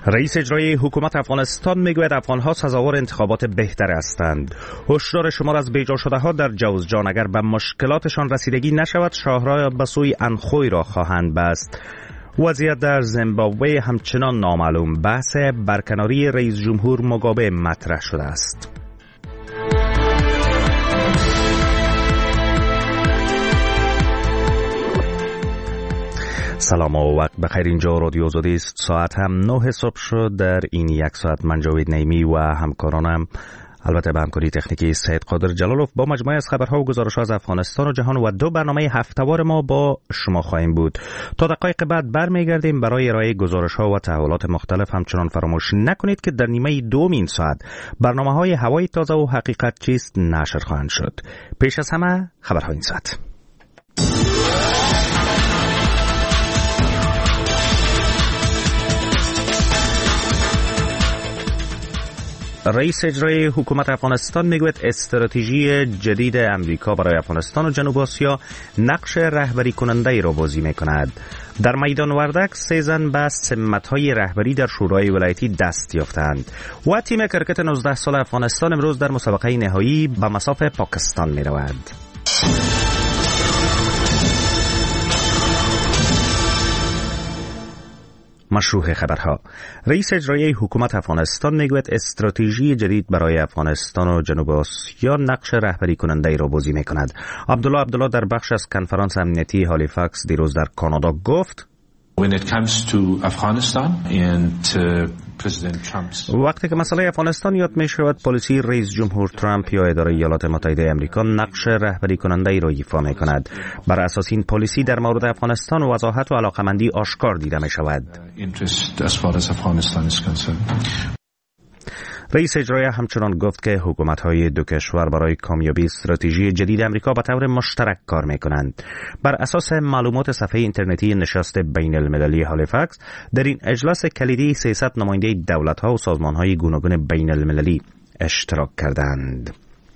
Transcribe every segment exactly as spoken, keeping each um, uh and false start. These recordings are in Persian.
رئیس اجرایی حکومت افغانستان میگوید افغان‌ها سزاوار انتخابات بهتر هستند. هشدار شمار از بیجا شده ها در جوزجان اگر به مشکلاتشان رسیدگی نشود شاهراه به سوی انخوی را خواهند بست. وضعیت در زیمبابوه همچنان نامعلوم. بحث برکناری رئیس جمهور موگابه مطرح شده است. سلام و وقت بخیر. اینجا رادیو آزادی است. ساعت هم نه صبح شد. در این یک ساعت من جاوید نیمی و همکارانم، البته به همکاری تکنیکی سید قادر جلالوف، با مجموعه از خبرها و گزارش‌ها از افغانستان و جهان و دو برنامه هفته‌وار ما با شما خواهیم بود. تا دقایق بعد برمیگردیم برای ارائه گزارش‌ها و تحولات مختلف. همچنان فراموش نکنید که در نیمه دوم این ساعت برنامه‌های هوای تازه و حقیقت چیست نشر خواهند شد. پیش از همه خبرهای این ساعت. رئیس اجرایی حکومت افغانستان میگوید استراتژی جدید امریکا برای افغانستان و جنوب آسیا نقش رهبری کننده ای را بازی میکند. در میدان وردک سه زن به سمت‌های رهبری در شورای ولایتی دست یافتند و تیم کرکت نوزده سال افغانستان امروز در مسابقه نهایی به مصاف پاکستان میرود. مشروع خبرها. رئیس اجرایی حکومت افغانستان میگوید استراتژی جدید برای افغانستان و جنوب آسیا نقش رهبری کننده ای را بازی میکند. عبدالله عبدالله در بخش از کنفرانس امنیتی هالیفاکس دیروز در کانادا گفت When it comes to Afghanistan and uh, President Trump's وقتی که مسئله افغانستان یاد می شود، پالیسی رئیس جمهور ترامپ یا اداره ایالات متحده آمریکا نقش رهبری کننده ای را ایفا می کند. بر اساس این پالیسی در مورد افغانستان وضاحت و علاقمندی آشکار دیده می شود. interest as far as Afghanistan is concerned. رئیس اجرایی همچنان گفت که حکومت‌های دو کشور برای کامیابی استراتژی جدید امریکا به طور مشترک کار می‌کنند. بر اساس معلومات صفحه اینترنتی نشست بین المللی هالیفاکس، در این اجلاس کلیدی سیصد نماینده دولت‌ها و سازمان‌های گوناگون بین المللی اشتراک کردند.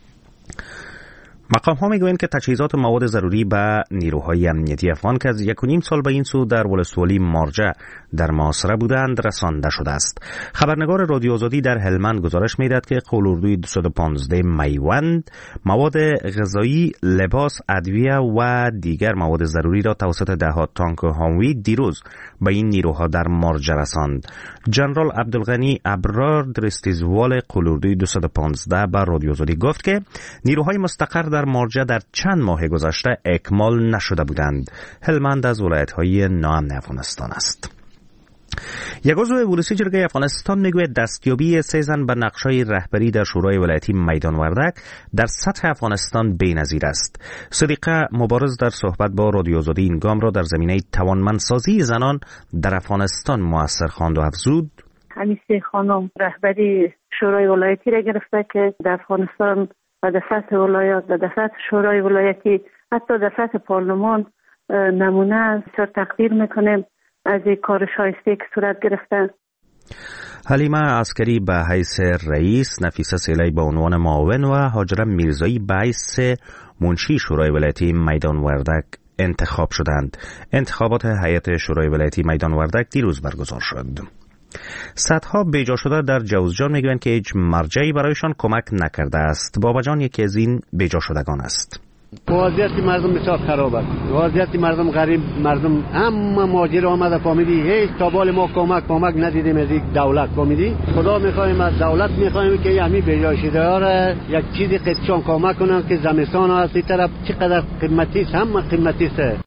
مقام ها میگویند که تجهیزات و مواد ضروری به نیروهای امنیتی افغان که از یک و نیم سال به این سو در ولسوالی مارجه در محاصره بودند رسانده شده است. خبرنگار رادیو آزادی در هلمند گزارش میدهد که قول‌اردوی دویست و پانزده میوند مواد غذایی، لباس، ادویه و دیگر مواد ضروری را توسط دهها تانک هاموی دیروز به این نیروها در مارجه رساند. جنرال عبدالغنی ابرار درستیزوال قول‌اردوی دویست و پانزده به رادیو آزادی گفت که نیروهای مستقر در مارجه در چند ماه گذشته اکمال نشده بودند. هلمند از ولایت‌های ناامن افغانستان است. یک عضو ولسی جرگه افغانستان میگوید دستیابی سه زن به نقش‌های رهبری در شورای ولایتی میدان وردک در سطح افغانستان بی‌نظیر است. صدیقه مبارز در صحبت با رادیو آزادی این گام را در زمینه توانمندسازی زنان در افغانستان مؤثر خواند و افزود: همین سه خانم رهبری شورای ولایتی را گرفته که در افغانستان و در سطح ولایات و در سطح شورای ولایتی حتی در سطح پارلمان نمونه است. تقدیر میکنیم از این کار شایسته که صورت گرفته. حلیمه عسکری به حیث رئیس، نفیسه سیلی به عنوان معاون و هاجره میرزایی به حیث منشی شورای ولایتی میدان وردک انتخاب شدند. انتخابات هیئت شورای ولایتی میدان وردک دیروز برگزار شد. صدها بیجا شده در جوزجان میگویند که هیچ مرجعی برایشان کمک نکرده است. بابا جان یکی از این بیجا شدگان است. وضعیت مردم بسیار خراب است. وضعیت مردم غریب، مردم همه مهاجر آمده فهمیدی هیچ تابال ما کمک کمک ندیدیم از این دولت. فهمیدی خدا میخوایم از دولت میخوایم که همین بیجا شده ها را یک چیزی قدشان کمک کنن که زمستان است این طرف چقدر قیمتی است، همه قیمتی است.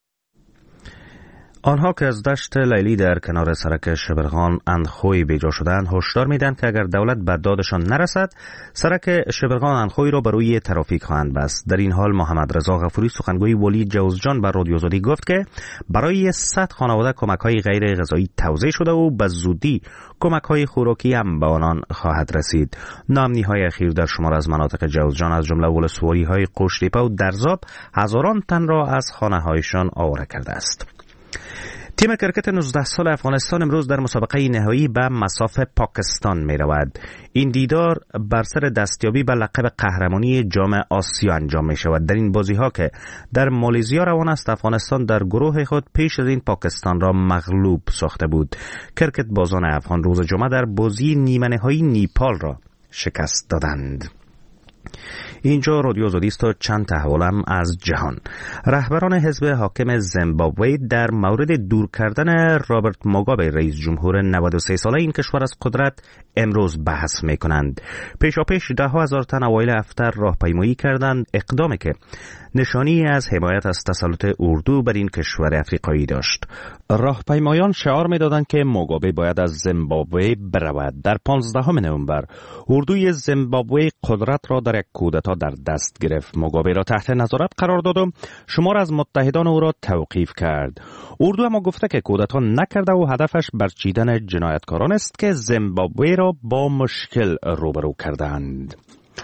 آنها که از دشت لیلی در کنار سرک شبرغان انخوی بیجا شدند هشدار میدن که اگر دولت به دادشان نرسد سرک شبرغان انخوی را بر روی ترافیک خواهند بست. در این حال محمد رضا غفوری سخنگوی ولی جوزجان به رادیو آزادی گفت که برای صد خانواده کمک‌های غیر غذایی توزیع شده و به زودی کمک‌های خوراکی هم به آنان خواهد رسید. ناامنی‌های اخیر در شمار از مناطق جوزجان از جمله ولسوالی‌های قشتیپه و درزاب هزاران تن را از خانه‌هایشان آواره کرده است. تیم کرکت نوزده سال افغانستان امروز در مسابقه نهایی به مصاف پاکستان می رود. این دیدار بر سر دستیابی به لقب قهرمانی جام آسیا انجام می شود. در این بازی ها که در مالزیا روان است، افغانستان در گروه خود پیش از این پاکستان را مغلوب ساخته بود. کرکت بازان افغان روز جمعه در بازی نیمه نهایی نیپال را شکست دادند. اینجا رادیو آزادی است و چند تحولم از جهان. رهبران حزب حاکم زیمبابوه در مورد دور کردن رابرت موگابه رئیس جمهور نود و سه ساله این کشور از قدرت امروز بحث می کنند. پیشاپیش ده هزار تن اوایل هفته راهپیمایی کردند، اقدامی که نشانی از حمایت از تسلط اردو بر این کشور افریقایی داشت. راهپیمایان شعار می‌دادند که موگابه باید از زیمبابوه برود. در پانزدهم نوامبر اردوی زیمبابوه قدرت را در یک کودتا در دست گرفت. موگابه را تحت نظارت قرار داد و شمار از متحدان او را توقیف کرد. اردو اما گفته که کودتا نکرده و هدفش برچیدن جنایتکاران است که زیمبابوه را با مشکل روبرو کردند.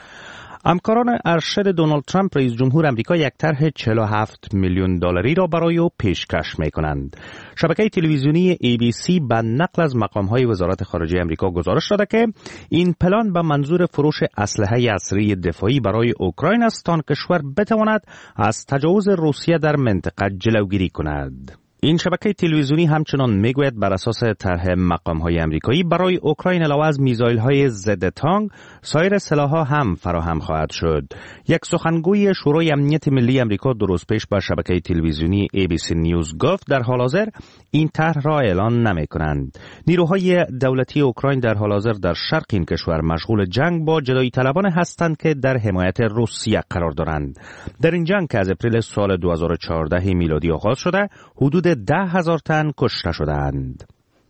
همکاران ارشد دونالد ترامپ رئیس جمهور آمریکا یک طرح چهل و هفت میلیون دلاری را برای او پیشکش می‌کنند. شبکه تلویزیونی ای بی سی به نقل از مقام‌های وزارت خارجه آمریکا گزارش داده که این پلان به منظور فروش اسلحه عصری دفاعی برای اوکراین است تا آن کشور بتواند از تجاوز روسیه در منطقه جلوگیری کند. این شبکه تلویزیونی همچنان میگوید بر اساس طرح مقام‌های آمریکایی برای اوکراین علاوه از میزایل‌های ضد تانک، سایر سلاح‌ها هم فراهم خواهد شد. یک سخنگوی شورای امنیت ملی آمریکا دو روز پیش با شبکه تلویزیونی ای بی سی نیوز گفت در حال حاضر این طرح را اعلان نمی‌کنند. نیروهای دولتی اوکراین در حال حاضر در شرق این کشور مشغول جنگ با جدایی طلبان هستند که در حمایت روسیه قرار دارند. در این جنگ که از اپریل سال دو هزار و چهارده میلادی آغاز شده، حدود ده هزار تن کشته شدند.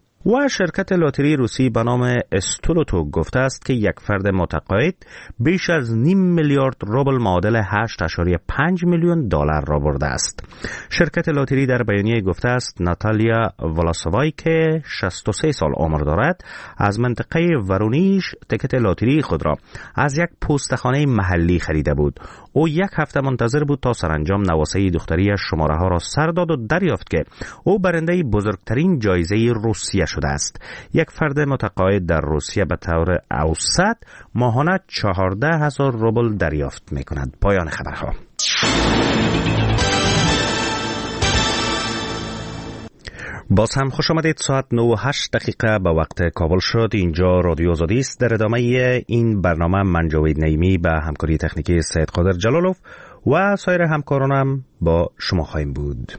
و شرکت لاتری روسی به نام استولوتو گفته است که یک فرد متقاعد بیش از نیم میلیارد روبل معادل هشت ممیز پنج میلیون دلار را برده است. شرکت لاتری در بیانیه گفته است ناتالیا ولاسووای که شصت و سه سال عمر دارد از منطقه ورونیش تکت لاتری خود را از یک پستخانه محلی خریده بود. او یک هفته منتظر بود تا سرانجام نواسه دختریش شماره ها را سر داد و دریافت که او برنده بزرگترین جایزه روسیه شده است. یک فرد متقاعد در روسیه به طور اوسط ماهانه چهارده هزار روبل دریافت می کند. پایان خبرها. باز هم خوش آمدید. ساعت نه و هشت دقیقه به وقت کابل شد. اینجا رادیو آزادی است. در ادامه این برنامه من جاوید نعیمی به همکاری تکنیکی سید قادر جلالوف و سایر همکارانم با شما خواهیم بود.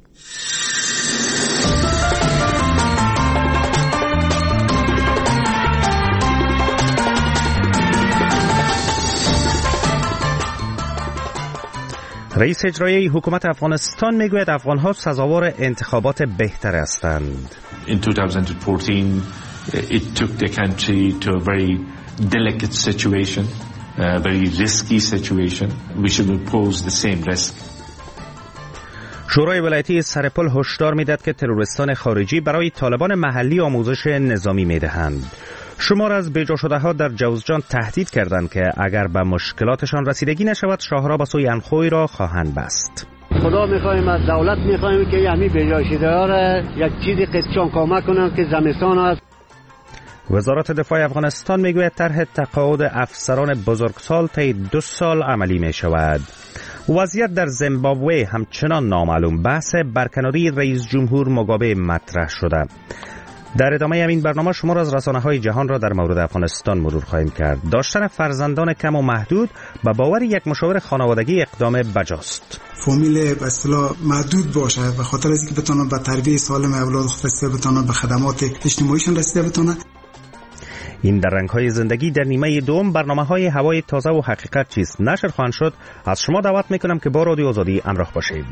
رئیس اجرایی حکومت افغانستان میگوید افغان‌ها سزاوار انتخابات بهتر هستند. In twenty fourteen it took the country to a very delicate situation, a very risky situation. We should impose the same risk. شورای ولایتی سرپل هشدار میداد که تروریستان خارجی برای طالبان محلی آموزش نظامی میدهند. شمار از بیجا شده ها در جوزجان تهدید کردند که اگر به مشکلاتشان رسیدگی نشود شاهرا به سوی انخوی را خواهند بست. خدا میخوایم از دولت میخوایم که یعنی بیجا شده ها را یک چیزی قدشان کمک کنند که زمستان است. وزارت دفاع افغانستان میگوید طرح تقاعد افسران بزرگسال طی دو سال عملی می شود. وضعیت در زیمبابوه همچنان نامعلوم. بحث برکناری رئیس جمهور موگابه مطرح شده. در ادامه همین برنامه شمار از رسانه‌های جهان را در مورد افغانستان مرور خواهیم کرد. داشتن فرزندان کم و محدود به باور یک مشاور خانوادگی اقدام بجاست. فامیل به اصطلاح محدود باشه به خاطر اینکه بتونن به تربیت سالم اولاد خود رسیده بتونن، به خدمات اجتماعیشون رسیده بتونن. این در رنگ‌های زندگی در نیمه دوم برنامه‌های هوای تازه و حقیقت چیست نشر خواهند شد. از شما دعوت می‌کنم که با رادیو آزادی همراه باشید.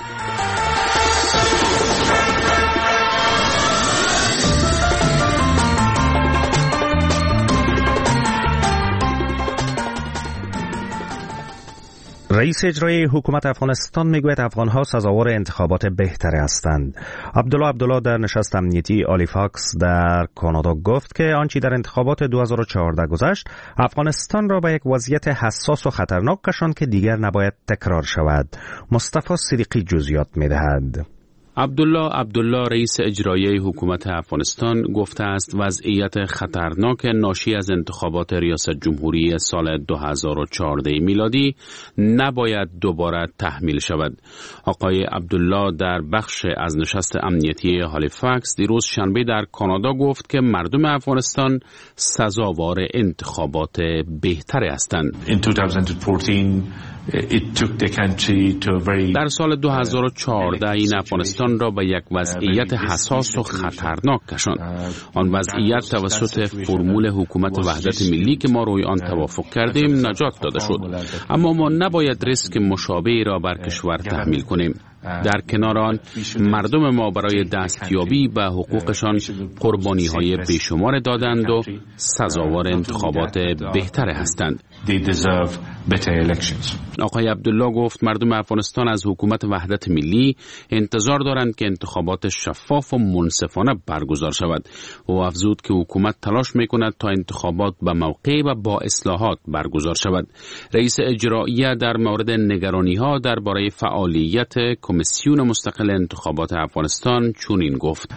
رئیس اجرایی حکومت افغانستان میگوید افغان‌ها سزاوار انتخابات بهتری هستند. عبدالله عبدالله در نشست امنیتی آلیفاکس در کانادا گفت که آنچه در انتخابات دو هزار و چهارده گذشت افغانستان را به یک وضعیت حساس و خطرناک کشاند که دیگر نباید تکرار شود. مصطفی صدیقی جزئیات می‌دهد. عبدالله عبدالله رئیس اجرایی حکومت افغانستان گفته است وضعیت خطرناک ناشی از انتخابات ریاست جمهوری سال دو هزار و چهارده میلادی نباید دوباره تحمیل شود. آقای عبدالله در بخش از نشست امنیتی هالیفاکس دیروز شنبه در کانادا گفت که مردم افغانستان سزاوار انتخابات بهتری هستند. در سال دو هزار و چهارده این افغانستان را به یک وضعیت حساس و خطرناک کشاند. آن وضعیت توسط فرمول حکومت وحدت ملی که ما روی آن توافق کردیم نجات داده شد. اما ما نباید ریسک مشابهی را بر کشور تحمیل کنیم. در کنار آن مردم ما برای دستیابی به حقوقشان قربانی های بیشمار دادند و سزاوار انتخابات بهتر هستند. آقای عبدالله گفت مردم افغانستان از حکومت وحدت ملی انتظار دارند که انتخابات شفاف و منصفانه برگزار شود. او افزود که حکومت تلاش میکند تا انتخابات به موقع و با اصلاحات برگزار شود. رئیس اجرایی در مورد نگرانی ها درباره فعالیت کمیسیون مستقل انتخابات افغانستان چنین گفت: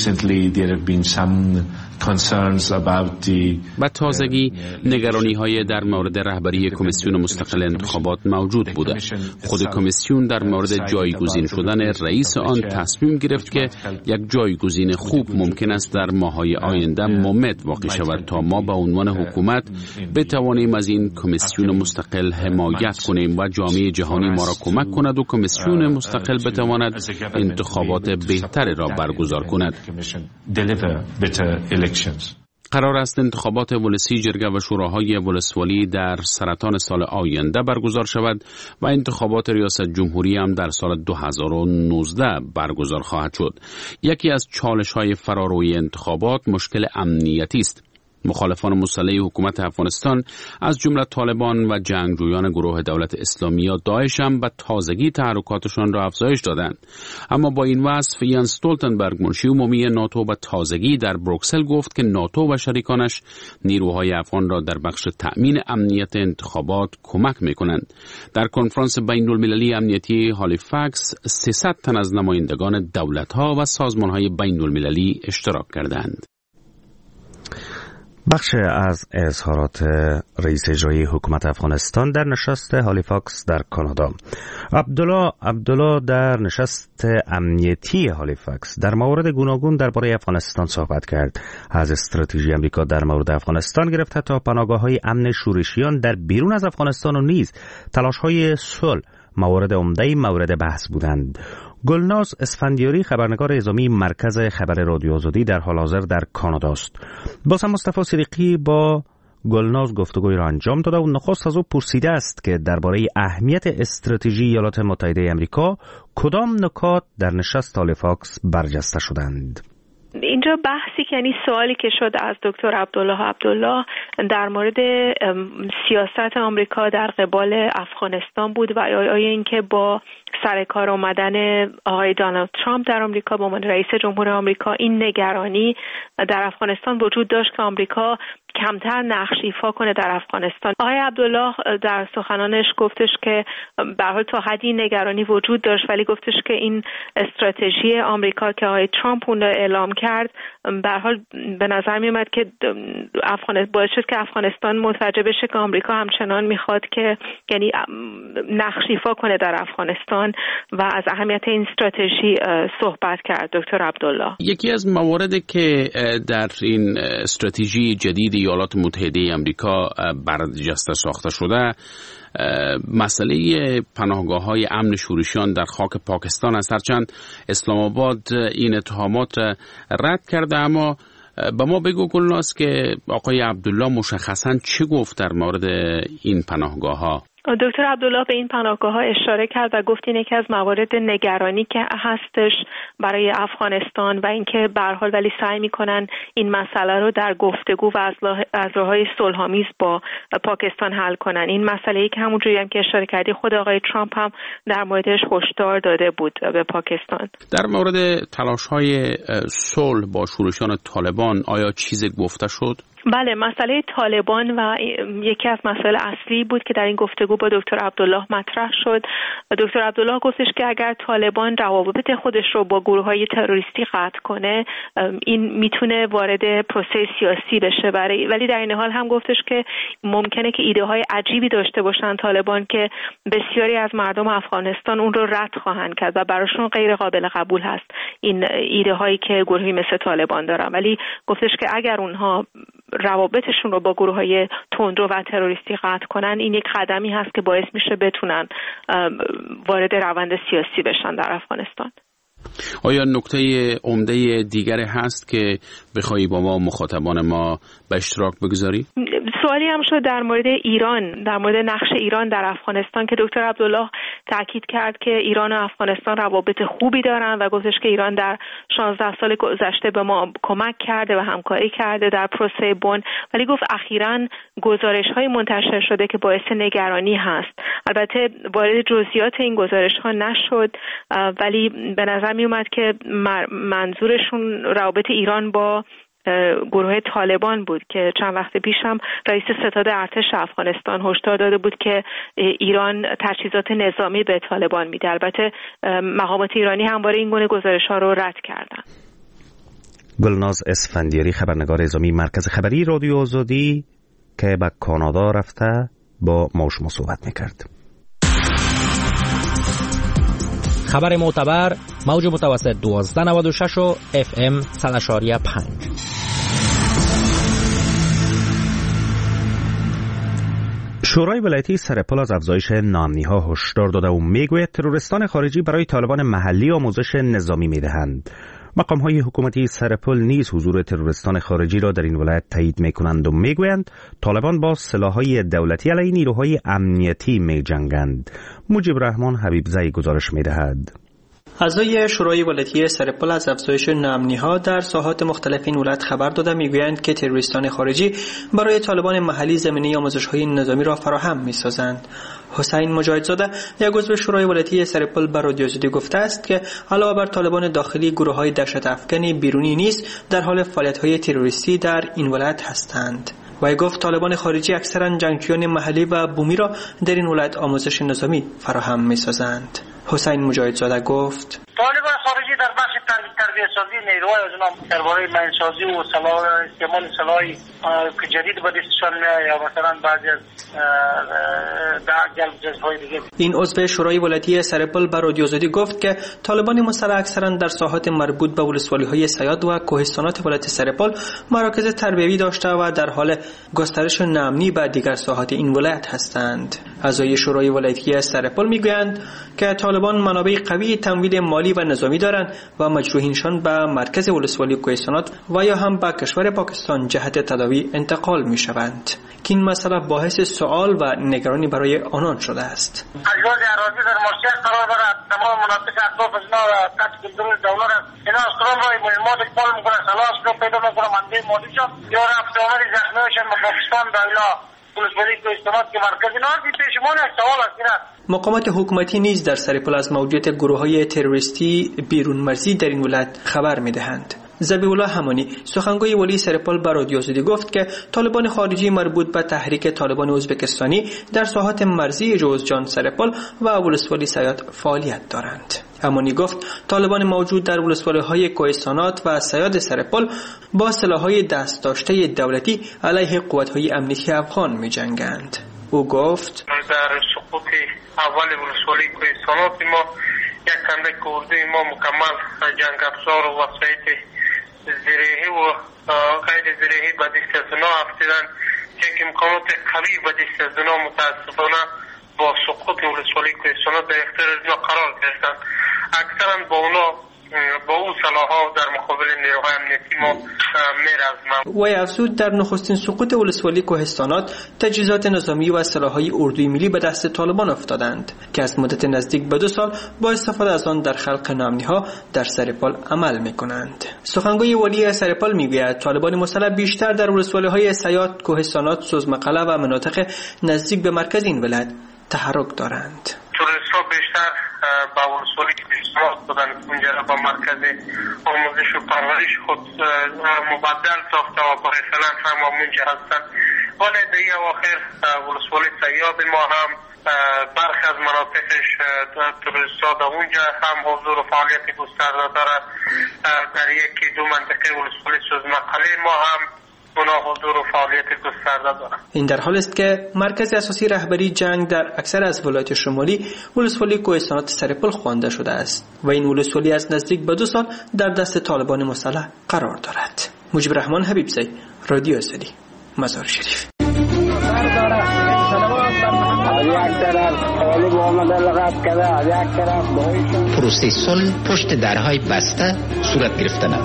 با تازگی نگرانی های در مورد رهبری کمیسیون مستقل انتخابات موجود بوده. خود کمیسیون در مورد جایگزین شدن رئیس آن تصمیم گرفت که یک جایگزین خوب ممکن است در ماه‌های آینده ممد واقع شود تا ما به عنوان حکومت بتوانیم از این کمیسیون مستقل حمایت کنیم و جامعه جهانی ما را کمک کند و کمیسیون مستقل بتواند انتخابات بهتری را برگزار کند. قرار است انتخابات ولسی جرگه و شوراهای ولسوالی در سرطان سال آینده برگزار شود و انتخابات ریاست جمهوری هم در سال دو هزار و نوزده برگزار خواهد شد. یکی از چالش‌های فراروی انتخابات مشکل امنیتی است. مخالفان مسلح حکومت افغانستان از جمله طالبان و جنگجویان گروه دولت اسلامی یا داعش هم به تازگی تحرکاتشان را افزایش دادند. اما با این وصف یانس استولتنبرگ منشی عمومی ناتو به تازگی در بروکسل گفت که ناتو و شریکانش نیروهای افغان را در بخش تأمین امنیت انتخابات کمک می‌کنند. در کنفرانس بین‌المللی امنیتی هالیفاکس سیصد تن از نمایندگان دولت‌ها و سازمان‌های بین‌المللی اشتراک کردند. بخش از اظهارات رئیس اجرایی حکومت افغانستان در نشست هالیفاکس در کانادا. عبدالله عبدالله در نشست امنیتی هالیفاکس در موارد گوناگون درباره افغانستان صحبت کرد. از استراتژی آمریکا در مورد افغانستان گرفته تا پناهگاه‌های امن شورشیان در بیرون از افغانستان و نیز تلاش‌های صلح موارد عمده مورد بحث بودند. گلناز اسفندیاری خبرنگار اعزامی مرکز خبر رادیو آزادی در حال حاضر در کانادا است. باز هم مصطفی صدیقی با گلناز گفتگوی را انجام داده و نخست از او پرسیده است که درباره اهمیت استراتژی ایالات متحده آمریکا کدام نکات در نشست هالیفاکس برجسته شدند. اینجا بحثی که یعنی سوالی که شد از دکتر عبدالله عبدالله در مورد سیاست آمریکا در قبال افغانستان بود و آیا اینکه با سر کار آمدن آقای دونالد ترامپ در آمریکا به عنوان رئیس جمهور آمریکا این نگرانی در افغانستان وجود داشت که آمریکا کمتر نقش ایفا کنه در افغانستان. آقای عبدالله در سخنانش گفتش که به هر حال تا حدی نگرانی وجود داشت، ولی گفتش که این استراتژی آمریکا که آقای ترامپ اون اعلام کرد به هر حال به نظر می اومد که افغانستان باعث شد که افغانستان متوجه بشه که آمریکا همچنان میخواد که یعنی نقش ایفا کنه در افغانستان و از اهمیت این استراتژی صحبت کرد دکتر عبدالله. یکی از مواردی که در این استراتژی جدید ایالات متحده آمریکا برجسته ساخته شده مسئله پناهگاه‌های امن شورشیان در خاک پاکستان است. هرچند اسلام آباد این اتهامات رد کرده، اما به ما بگو گلناز که آقای عبدالله مشخصاً چی گفت در مورد این پناهگاه‌ها؟ دکتر عبدالله به این پناهگاه‌ها اشاره کرد و گفت این یکی از موارد نگرانی که هستش برای افغانستان و اینکه به هر حال ولی سعی می‌کنن این مسئله رو در گفتگو و از راه‌های صلح‌آمیز با پاکستان حل کنن. این مسئله‌ای که همونجوری هم که اشاره کردی خود آقای ترامپ هم در موردش هشدار داده بود به پاکستان. در مورد تلاش‌های صلح با شورشیان طالبان آیا چیزی گفته شد؟ بله، مسئله طالبان و یکی از مسائل اصلی بود که در این گفتگو با دکتر عبدالله مطرح شد. دکتر عبدالله گفتش که اگر طالبان روابط خودش رو با گروه‌های تروریستی قطع کنه، این میتونه وارد پروسه سیاسی بشه، برای ولی در این حال هم گفتش که ممکنه که ایده های عجیبی داشته باشن طالبان که بسیاری از مردم افغانستان اون رو رد خواهند کرد و براشون غیر قابل قبول هست این ایده هایی که گروهی مثل طالبان دارن. ولی گفتش که اگر اونها روابطشون رو با گروه‌های تندرو و تروریستی قطع کنن، این یک قدمی هست که باعث میشه بتونن وارد روند سیاسی بشن در افغانستان. آیا نکته عمده دیگری هست که بخوای با ما مخاطبان ما به اشتراک بگذاری؟ سوالی هم شد در مورد ایران، در مورد نقش ایران در افغانستان که دکتر عبدالله تاکید کرد که ایران و افغانستان روابط خوبی دارن و گفتش که ایران در شانزده سال گذشته به ما کمک کرده و همکاری کرده در پروسه بن، ولی گفت اخیراً گزارش‌های منتشر شده که باعث نگرانی هست. البته وارد جزئیات این گزارش‌ها نشد، ولی به نظر می اومد که منظورشون روابط ایران با گروه طالبان بود که چند وقت پیش هم رئیس ستاد ارتش افغانستان هشدار داده بود که ایران تجهیزات نظامی به طالبان میده. البته مقامات ایرانی همواره این گونه گزارش‌ها رو رد کردن. گلناز اسفندیاری، خبرنگار اعزامی مرکز خبری رادیو آزادی که به کانادا رفته، با ما شما صحبت میکرد. خبر معتبر، موج متوسط دوازده نود و شش و اف ام صد و پنج. شورای ولایتی سرپل از افزایش نامنی‌ها هشدار داده و میگوید تروریستان خارجی برای طالبان محلی آموزش نظامی میدهند. مقام‌های حکومتی سرپل نیز حضور تروریستان خارجی را در این ولایت تایید می‌کنند و میگویند طالبان با سلاح‌های دولتی علیه نیروهای امنیتی می‌جنگند. مجیب رحمان حبیبزئی گزارش می‌دهد. اعضای شورای ولایتی سرپل از افزایش نامنی‌ها در ساحات مختلف این ولایت خبر داده میگویند که تروریستان خارجی برای طالبان محلی زمینه آموزش‌های نظامی را فراهم می‌سازند. حسین مجاهدزاده، یک عضو شورای ولایتی سرپل، به رادیو آزادی گفته است که علاوه بر طالبان داخلی، گروه‌های دهشت افکن بیرونی نیز در حال فعالیت‌های تروریستی در این ولایت هستند. وی گفت طالبان خارجی اکثرا جنگجویان محلی و بومی را در این ولایت آموزش نظامی فراهم می‌سازند. حسین مجاهدزاده گفت طالبان خارجی در بخش تربیت سازی نیروهای از اونها درباره ماینسازی و سلاح استعمال سلاحی که جدید به دستشان میاد یا مثلا بعضی از جلب‌جزهای دیگه. این عضو شورای ولایتی سرپل به رادیو آزادی گفت که طالبان مسلح اکثرا در ساحات مربوط به ولسوالی‌های سیاد و کوهستانات ولایت سرپل مراکز تربیوی داشته و در حال گسترش نامنی به دیگر ساحات این ولایت هستند. اعضای شورای ولایتی سرپل میگویند که طالبان منابع قوی تمویل مالی و نظامی دارند و مجروحینشان به مرکز ولسوالی کوهستانات و یا هم به کشور پاکستان جهت تداوی انتقال می شوند که این مسئله باعث سوال و نگرانی برای آنان شده است. اجواز اراضی در مارشیت قرار دارد، تمام مناطق اطراف از اینا تحت کنترل دولت است. اینا از قرآن را مهمات اقبال میکنن، سلاح رو پیدا میکنن، منده مالی شد یا رفت آمد زخمیهایشان به پاکستان و اینا ولسوالی کوهستانات که مرکز اینا هستی پیشمان یک سوال است. مقامات حکومتی نیز در سرپل از موجودیت گروه‌های تروریستی بیرون مرزی در این ولایت خبر می‌دهند. ذبیح الله همانی، سخنگوی ولی سرپل، به رادیو آزادی گفت که طالبان خارجی مربوط به تحریک طالبان ازبکستانی در ساحات مرزی جوزجان سرپل و ولسوالی سیاد فعالیت دارند. همانی گفت طالبان موجود در ولسوالی‌های کوهستانات و سیاد سرپل با سلاح‌های دست داشته دولتی علیه قوت‌های امنیتی افغان می‌جنگند. او گفت در سقوط اول ولسوالی کوهستانات ما یک کندک اردوی ما مکمل جنگ افزار و وسایط زرهی و غیر زرهی به دست از اونا افتادن که امکانات قوی به دست از اونا متاسفانه با سقوط ولسوالی کوهستانات در اختیار اونا قرار گرفتن. اکثرا با اونا با اون سلاح‌ها در مقابل نیروهای امنیتی ما می‌رزمند. وی افزود در نخستین سقوط ولسوالی کوهستانات تجهیزات نظامی و سلاح‌های اردوی ملی به دست طالبان افتادند که از مدت نزدیک به دو سال با استفاده از آن در خلق نامنی‌ها در سرپل عمل می‌کنند. سخنگوی ولی سرپل می‌گوید طالبان مسلح بیشتر در ولسوالی‌های سیاد، کوهستانات، سوزمقله و مناطق نزدیک به مرکز این ولایت تحرک دارند. تروریست‌ها بیشتر به ولسوالی که پیشنهاد بودن اونجا را به مرکز آموزش و پرورش خود مبدل ساخته و برای فعلا هم اونجا هستن. ولی در این اواخر ولسوالی سیاد ما هم برخی از مناطقش توریستا در اونجا هم حضور و فعالیت گسترده داره. در یکی دو منطقه ولسوالی سوزمقلی ما هم اونا حضور و فعالیت گسترده دارن. این در حال است که مرکز اساسی رهبری جنگ در اکثر از ولایات شمالی ولسوالی کوهستانات سرپل خوانده شده است و این ولسوالی از نزدیک به دو سال در دست طالبان مسلح قرار دارد. مجیب رحمان حبیبزی، رادیو آزادی، مزار شریف. پروسه صلح پشت درهای بسته صورت گرفتند.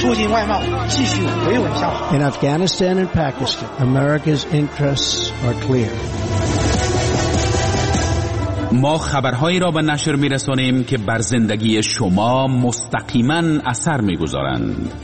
In Afghanistan and Pakistan, America's interests are clear. ما خبرهایی را به نشر می‌رسانیم که بر زندگی شما مستقیما اثر می‌گذارند.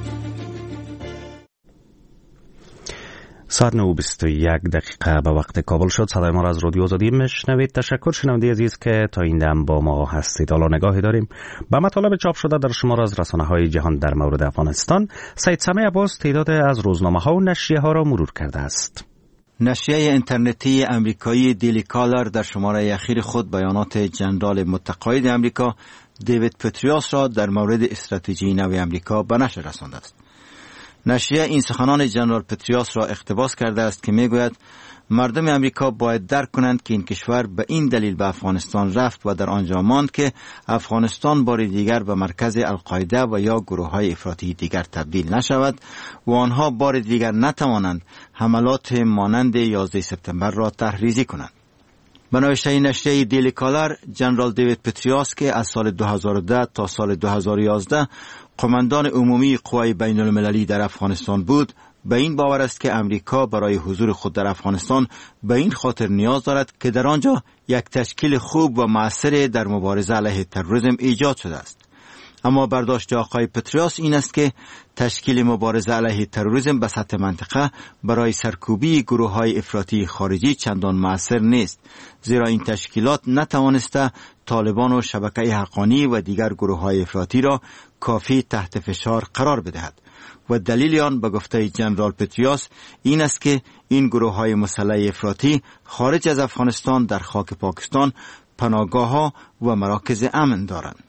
ساعت نه و بیست و یک دقیقه به وقت کابل شد. صدای ما را از رادیو آزادی میشنوید. تشکر شنونده عزیز که تا این دم با ما هستید. حالا نگاهی داریم به مطالب چاپ شده در شمار از رسانه‌های جهان در مورد افغانستان. سید سمیع عباس تعداد از روزنامه‌ها و نشریه‌ها را مرور کرده است. نشریه اینترنتی امریکایی دیلی کالر در شماره اخیر خود بیانات جنرال متقاعد امریکا دیوید پتریوس را در مورد استراتژی نو امریکا به نشر رسانده است. نشریه این سخنان جنرال پتریوس را اقتباس کرده است که میگوید مردم امریکا باید درک کنند که این کشور به این دلیل به افغانستان رفت و در آنجا ماند که افغانستان بار دیگر به مرکز القاعده و یا گروه‌های افراطی دیگر تبدیل نشود و آنها بار دیگر نتوانند حملات مانند یازده سپتامبر را تحریزی کنند. به نوشته نشریه دیلی کالر، جنرال دیوید پتریوس که از سال دو هزار و ده تا سال دو هزار و یازده قماندان عمومی قوای بین المللی در افغانستان بود، به این باور است که امریکا برای حضور خود در افغانستان به این خاطر نیاز دارد که در آنجا یک تشکیل خوب و مؤثر در مبارزه علیه تروریسم ایجاد شده است. اما برداشت آقای پتریوس این است که تشکیل مبارزه علیه تروریسم به سطح منطقه برای سرکوبی گروه‌های افراطی خارجی چندان مؤثر نیست، زیرا این تشکیلات نتوانسته طالبان و شبکه حقانی و دیگر گروه‌های افراطی را کافی تحت فشار قرار بدهد و دلیل آن به گفته جنرال پتریوس این است که این گروه‌های مسلح افراطی خارج از افغانستان در خاک پاکستان پناهگاه‌ها و مراکز امن دارند.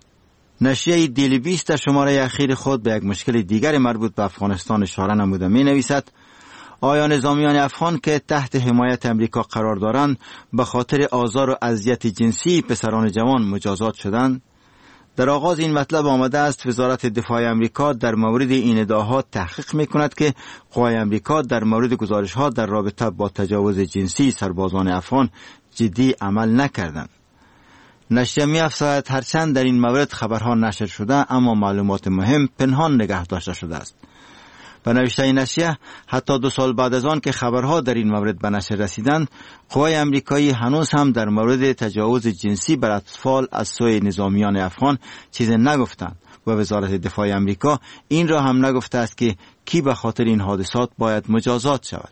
نشریه دیلی بیست در شماره اخیر خود به یک مشکل دیگر مربوط به افغانستان اشاره نموده می نویسد آیا نظامیان افغان که تحت حمایت امریکا قرار دارند به خاطر آزار و اذیت جنسی پسران جوان مجازات شدند؟ در آغاز این مطلب آمده است وزارت دفاع امریکا در مورد این ادعاها تحقیق می کند که قوای امریکا در مورد گزارش‌ها در رابطه با تجاوز جنسی سربازان افغان جدی عمل نکردند. نشریه می افزاید هرچند در این مورد خبرها نشر شده اما معلومات مهم پنهان نگه داشته شده است. به نوشته نشریه حتی دو سال بعد از آن که خبرها در این مورد به نشر رسیدند، قوای امریکایی هنوز هم در مورد تجاوز جنسی بر اطفال از سوی نظامیان افغان چیزی نگفتند و وزارت دفاع امریکا این را هم نگفته است که کی به خاطر این حادثات باید مجازات شود.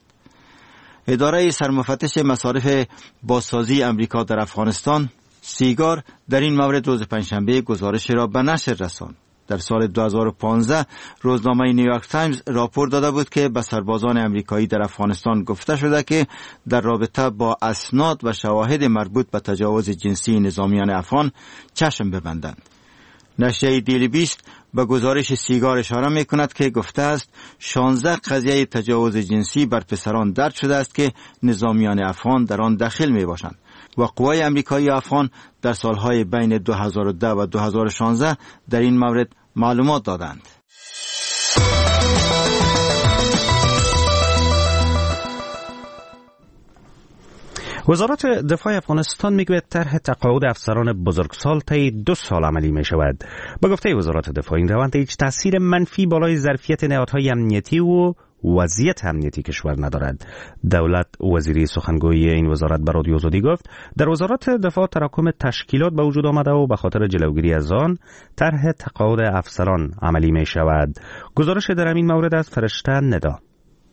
اداره سرمفتش مصارف بازسازی امریکا در افغانستان سیگار در این مورد روز پنجشنبه گزارش را به نشر رساند. در سال دو هزار و پانزده روزنامه نیویورک تایمز راپور داده بود که به سربازان امریکایی در افغانستان گفته شده که در رابطه با اسناد و شواهد مربوط به تجاوز جنسی نظامیان افغان چشم ببندند. نشریه دیلی بیست به گزارش سیگار اشاره می کند که گفته است شانزده قضیه تجاوز جنسی بر پسران درج شده است که نظامیان افغان در آن دخیل می باشند و قوای امریکایی افغان در سالهای بین دو هزار و ده و دو هزار و شانزده در این مورد معلومات دادند. وزارت دفاع افغانستان میگوید طرح تقاعد افسران بزرگسال طی دو سال عملی می شود. به گفته وزارت دفاع این روند هیچ تاثیر منفی بالای ظرفیت نهادهای امنیتی و وضعیت امنیتی کشور ندارد. دولت وزیری سخنگوی این وزارت به رادیو آزادی گفت در وزارت دفاع تراکم تشکیلات به وجود آمده و به خاطر جلوگیری از آن طرح تقاعد افسران عملی می شود. گزارش در این مورد از فرشته ندا.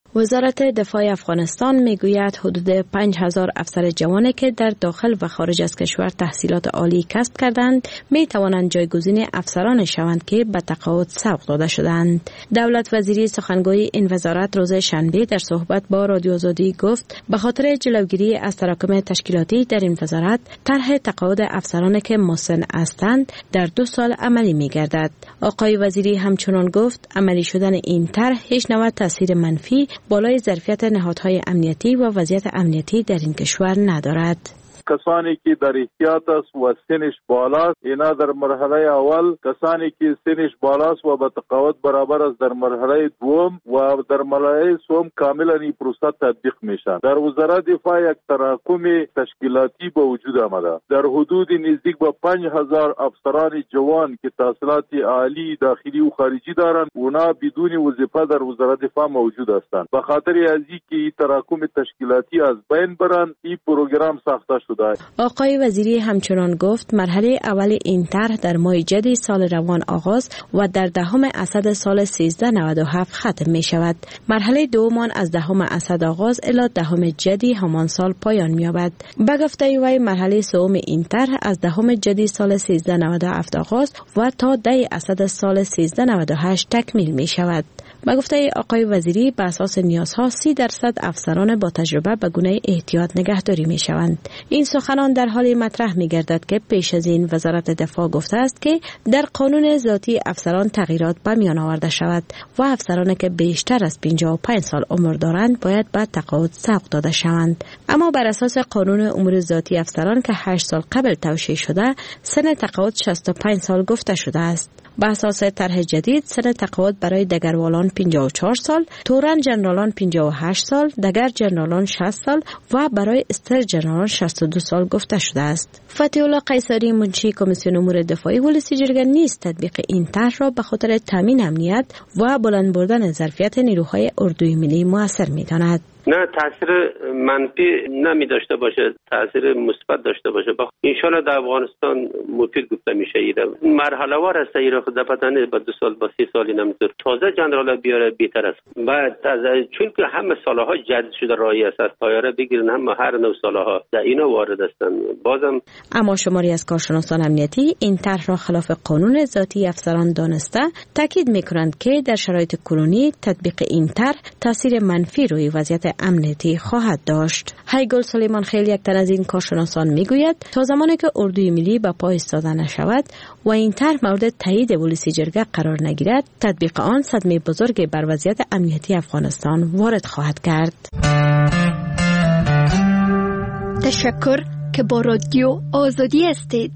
وزارت دفاع افغانستان میگوید حدود پنج هزار افسر جوانی که در داخل و خارج از کشور تحصیلات عالی کسب کردند می توانند جایگزین افسران شوند که به تقاعد سوق داده شدند. دولت وزیری سخنگوی این وزارت روز شنبه در صحبت با رادیو آزادی گفت به خاطر جلوگیری از تراکم تشکیلاتی در این وزارت طرح تقاعد افسران که مسن هستند در دو سال عملی می گردد. آقای وزیری همچنان گفت عملی شدن این طرح هیچ نوع تاثیر منفی بالای ظرفیت نهادهای امنیتی و وضعیت امنیتی در این کشور ندارد. کسانی که در احتیاط است و سنش بالاست اینا در مرحله اول، کسانی که سنش بالاست و به تقاعد برابر است در مرحله دوم و در مرحله سوم کاملا این پروسه تطبیق میشن. در وزارت دفاع یک تراکم تشکیلاتی به وجود آمده. در حدود نزدیک به پنج هزار افسران جوان که تحصیلات عالی داخلی و خارجی دارند اونا بدون وظیفه در وزارت دفاع موجود هستند. به خاطر از اینکه این تراکم تشکیلاتی از بین برند این پروگرام ساخته شده. آقای وزیری همچنان گفت مرحله اول این طرح در ماه جدی سال روان آغاز و در دهم اسد سال سیزده نود و هفت ختم می شود. مرحله دوم از دهم اسد آغاز الی دهم جدی همان سال پایان می یابد. به گفته وی مرحله سوم این طرح از دهم جدی سال سیزده نود و هفت آغاز و تا ده اسد سال سیزده نود و هشت تکمیل می شود. به گفته آقای وزیری به اساس نیازها سی درصد افسران با تجربه به گونه احتیاط نگهداری می شوند. این سخنان در حال مطرح می گردد که پیش از این وزارت دفاع گفته است که در قانون ذاتی افسران تغییرات به میان آورده شود و افسرانی که بیشتر از پنجاه و پنج سال عمر دارند باید به تقاعد سوق داده شوند. اما بر اساس قانون امور ذاتی افسران که هشت سال قبل توشیح شده سن تقاعد شصت و پنج سال گفته شده است. به اساس طرح جدید سن تقاعد برای دگروالان پنجاه و چهار سال، تورن جنرالان پنجاه و هشت سال، دگر جنرالان شصت سال و برای استر جنرالان شصت و دو سال گفته شده است. فتحی الله قیصری منشی کمیسیون امور دفاعی ولسی جرگه نیز تطبیق این طرح را به خاطر تامین امنیت و بلند بردن ظرفیت نیروهای اردوی ملی مؤثر می‌داند. نه تاثیر منفی نمی داشته باشه، تاثیر مثبت داشته باشه. ان شاء الله در افغانستان مفید گفته میشه. ایده مرحله وار است. ایره خود دفترانه با دو سال با سی سالی نمیذاره. تازه جنرال بیاره بهتر است. بعد چون که همه سالها جدید شده رای است. از طیاره بگیرن هم هر نوع سالها در اینا وارد هستن. بازم اما شماری از کارشناسان امنیتی این طرح را خلاف قانون ذاتی افسران دانسته تاکید میکنند که در شرایط کنونی تطبیق این طرح تاثیر منفی روی وضعیت امنیتی خواهد داشت. هیگل سلیمان خیل یک تن از این کارشناسان میگوید تا زمانی که اردوی ملی به پا ایستاده نشود و این طرح مورد تایید ولسی جرگه قرار نگیرد تطبیق آن صدمه بزرگی بر وضعیت امنیتی افغانستان وارد خواهد کرد. تشکر که با رادیو آزادی هستید.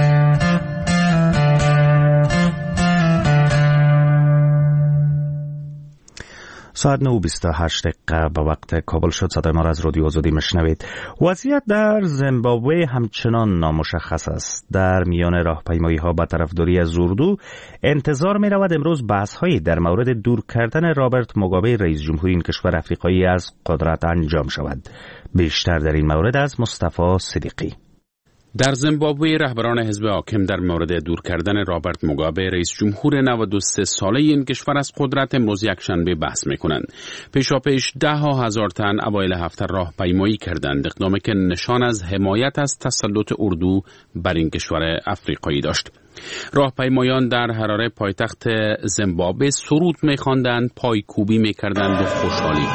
ساعت نه و بیست و هشت دقیقه به وقت کابل شد. صدای ما را از رادیو آزادی میشنوید. وضعیت در زیمبابوه همچنان نامشخص است. در میان راهپیمایی ها به طرفداری از اردو انتظار می رود امروز بحث هایی در مورد دور کردن رابرت موگابه رئیس جمهوری این کشور افریقایی از قدرت انجام شود. بیشتر در این مورد از مصطفی صدیقی. در زیمبابوه رهبران حزب حاکم در مورد دور کردن رابرت موگابه رئیس جمهور نود و سه ساله این کشور از قدرت امروز یکشنبه بحث می‌کنند. پیشاپیش ده ها هزار تن اوایل هفته راهپیمایی کردند، اقدامی که نشان از حمایت از تسلط اردو بر این کشور افریقایی داشت. راهپیمایان در حراره پایتخت زیمبابوه سرود می‌خواندند، پایکوبی می‌کردند و خوشحالی.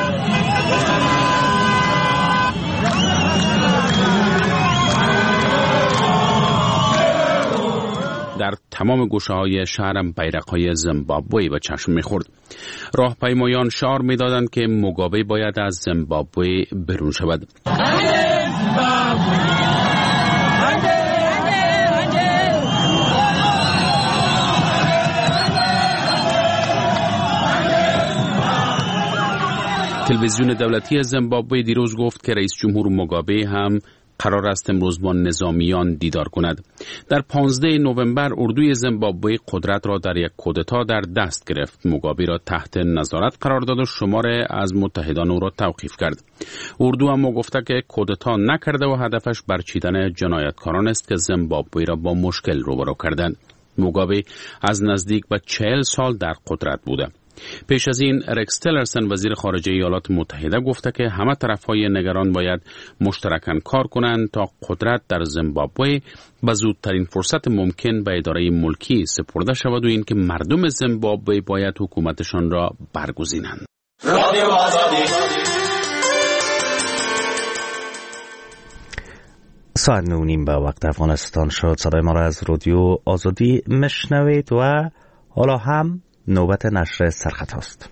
در تمام گوشه‌های شهرم بیرق‌های زیمبابوه به چشم می‌خورد. راهپیمایان شعار می‌دادند که موگابه باید از زیمبابوه برون شود. تلویزیون دولتی زیمبابوه دیروز گفت که رئیس جمهور موگابه هم قرار است امروز با نظامیان دیدار کند. در پانزده نوامبر اردوی زیمبابوه قدرت را در یک کودتا در دست گرفت. موگابه را تحت نظارت قرار داد و شمار از متحدان او را توقیف کرد. اردو اما گفته که کودتا نکرده و هدفش برچیدن جنایتکاران است که زیمبابوه را با مشکل روبرو کردند. موگابه از نزدیک به چهل سال در قدرت بوده. پیش از این رکس تیلرسن وزیر خارجه ایالات متحده گفته که همه طرف‌های نگران باید مشترکاً کار کنند تا قدرت در زیمبابوه به زودترین فرصت ممکن به اداره ملکی سپرده شود و اینکه مردم زیمبابوه باید حکومتشان را برگزینند. ساعت نه و نیم به وقت افغانستان شد. صدای ما را از رادیو آزادی مشنوید و حالا هم نوبت نشر سرخط است.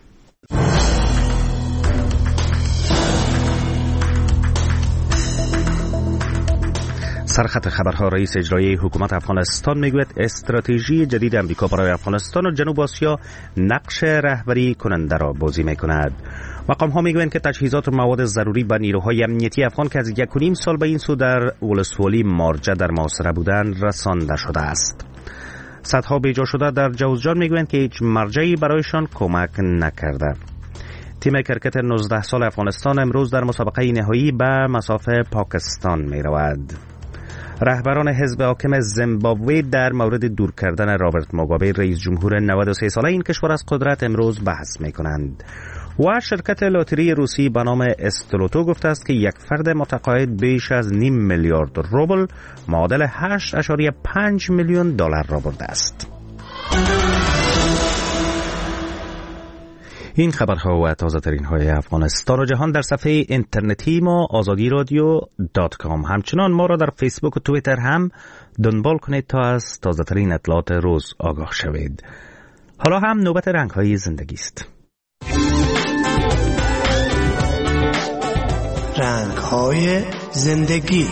سرخط خبرها. رئیس اجرایی حکومت افغانستان میگوید استراتژی جدید امریکا برای افغانستان و جنوب آسیا نقش رهبری کننده را بازی میکند. مقام ها میگویند که تجهیزات و مواد ضروری به نیروهای امنیتی افغان که از یک و نیم سال به این سو در ولسوالی مارجه در محاصره بودند رسانده شده است. صدها بیجا شده در جوزجان میگویند که هیچ مرجعی برایشان کمک نکرده. تیم کرکت نوزده سال افغانستان امروز در مسابقه نهایی به مصاف پاکستان می رود. رهبران حزب حاکم زیمبابوه در مورد دور کردن رابرت موگابه رئیس جمهور نود و سه ساله این کشور از قدرت امروز بحث می کنند. و شرکت لاتری روسی به نام استلوتو گفته است که یک فرد متقاعد بیش از نیم میلیارد روبل معادل هشت ممیز پنج میلیون دلار را برده است. این خبرها و تازه ترین های افغانستان و جهان در صفحه اینترنتی ما آزادی رادیو دات کام. همچنان ما را در فیسبوک و توییتر هم دنبال کنید تا از تازه ترین اطلاعات روز آگاه شوید. حالا هم نوبت رنگ های زندگی است. رنگ های زندگی.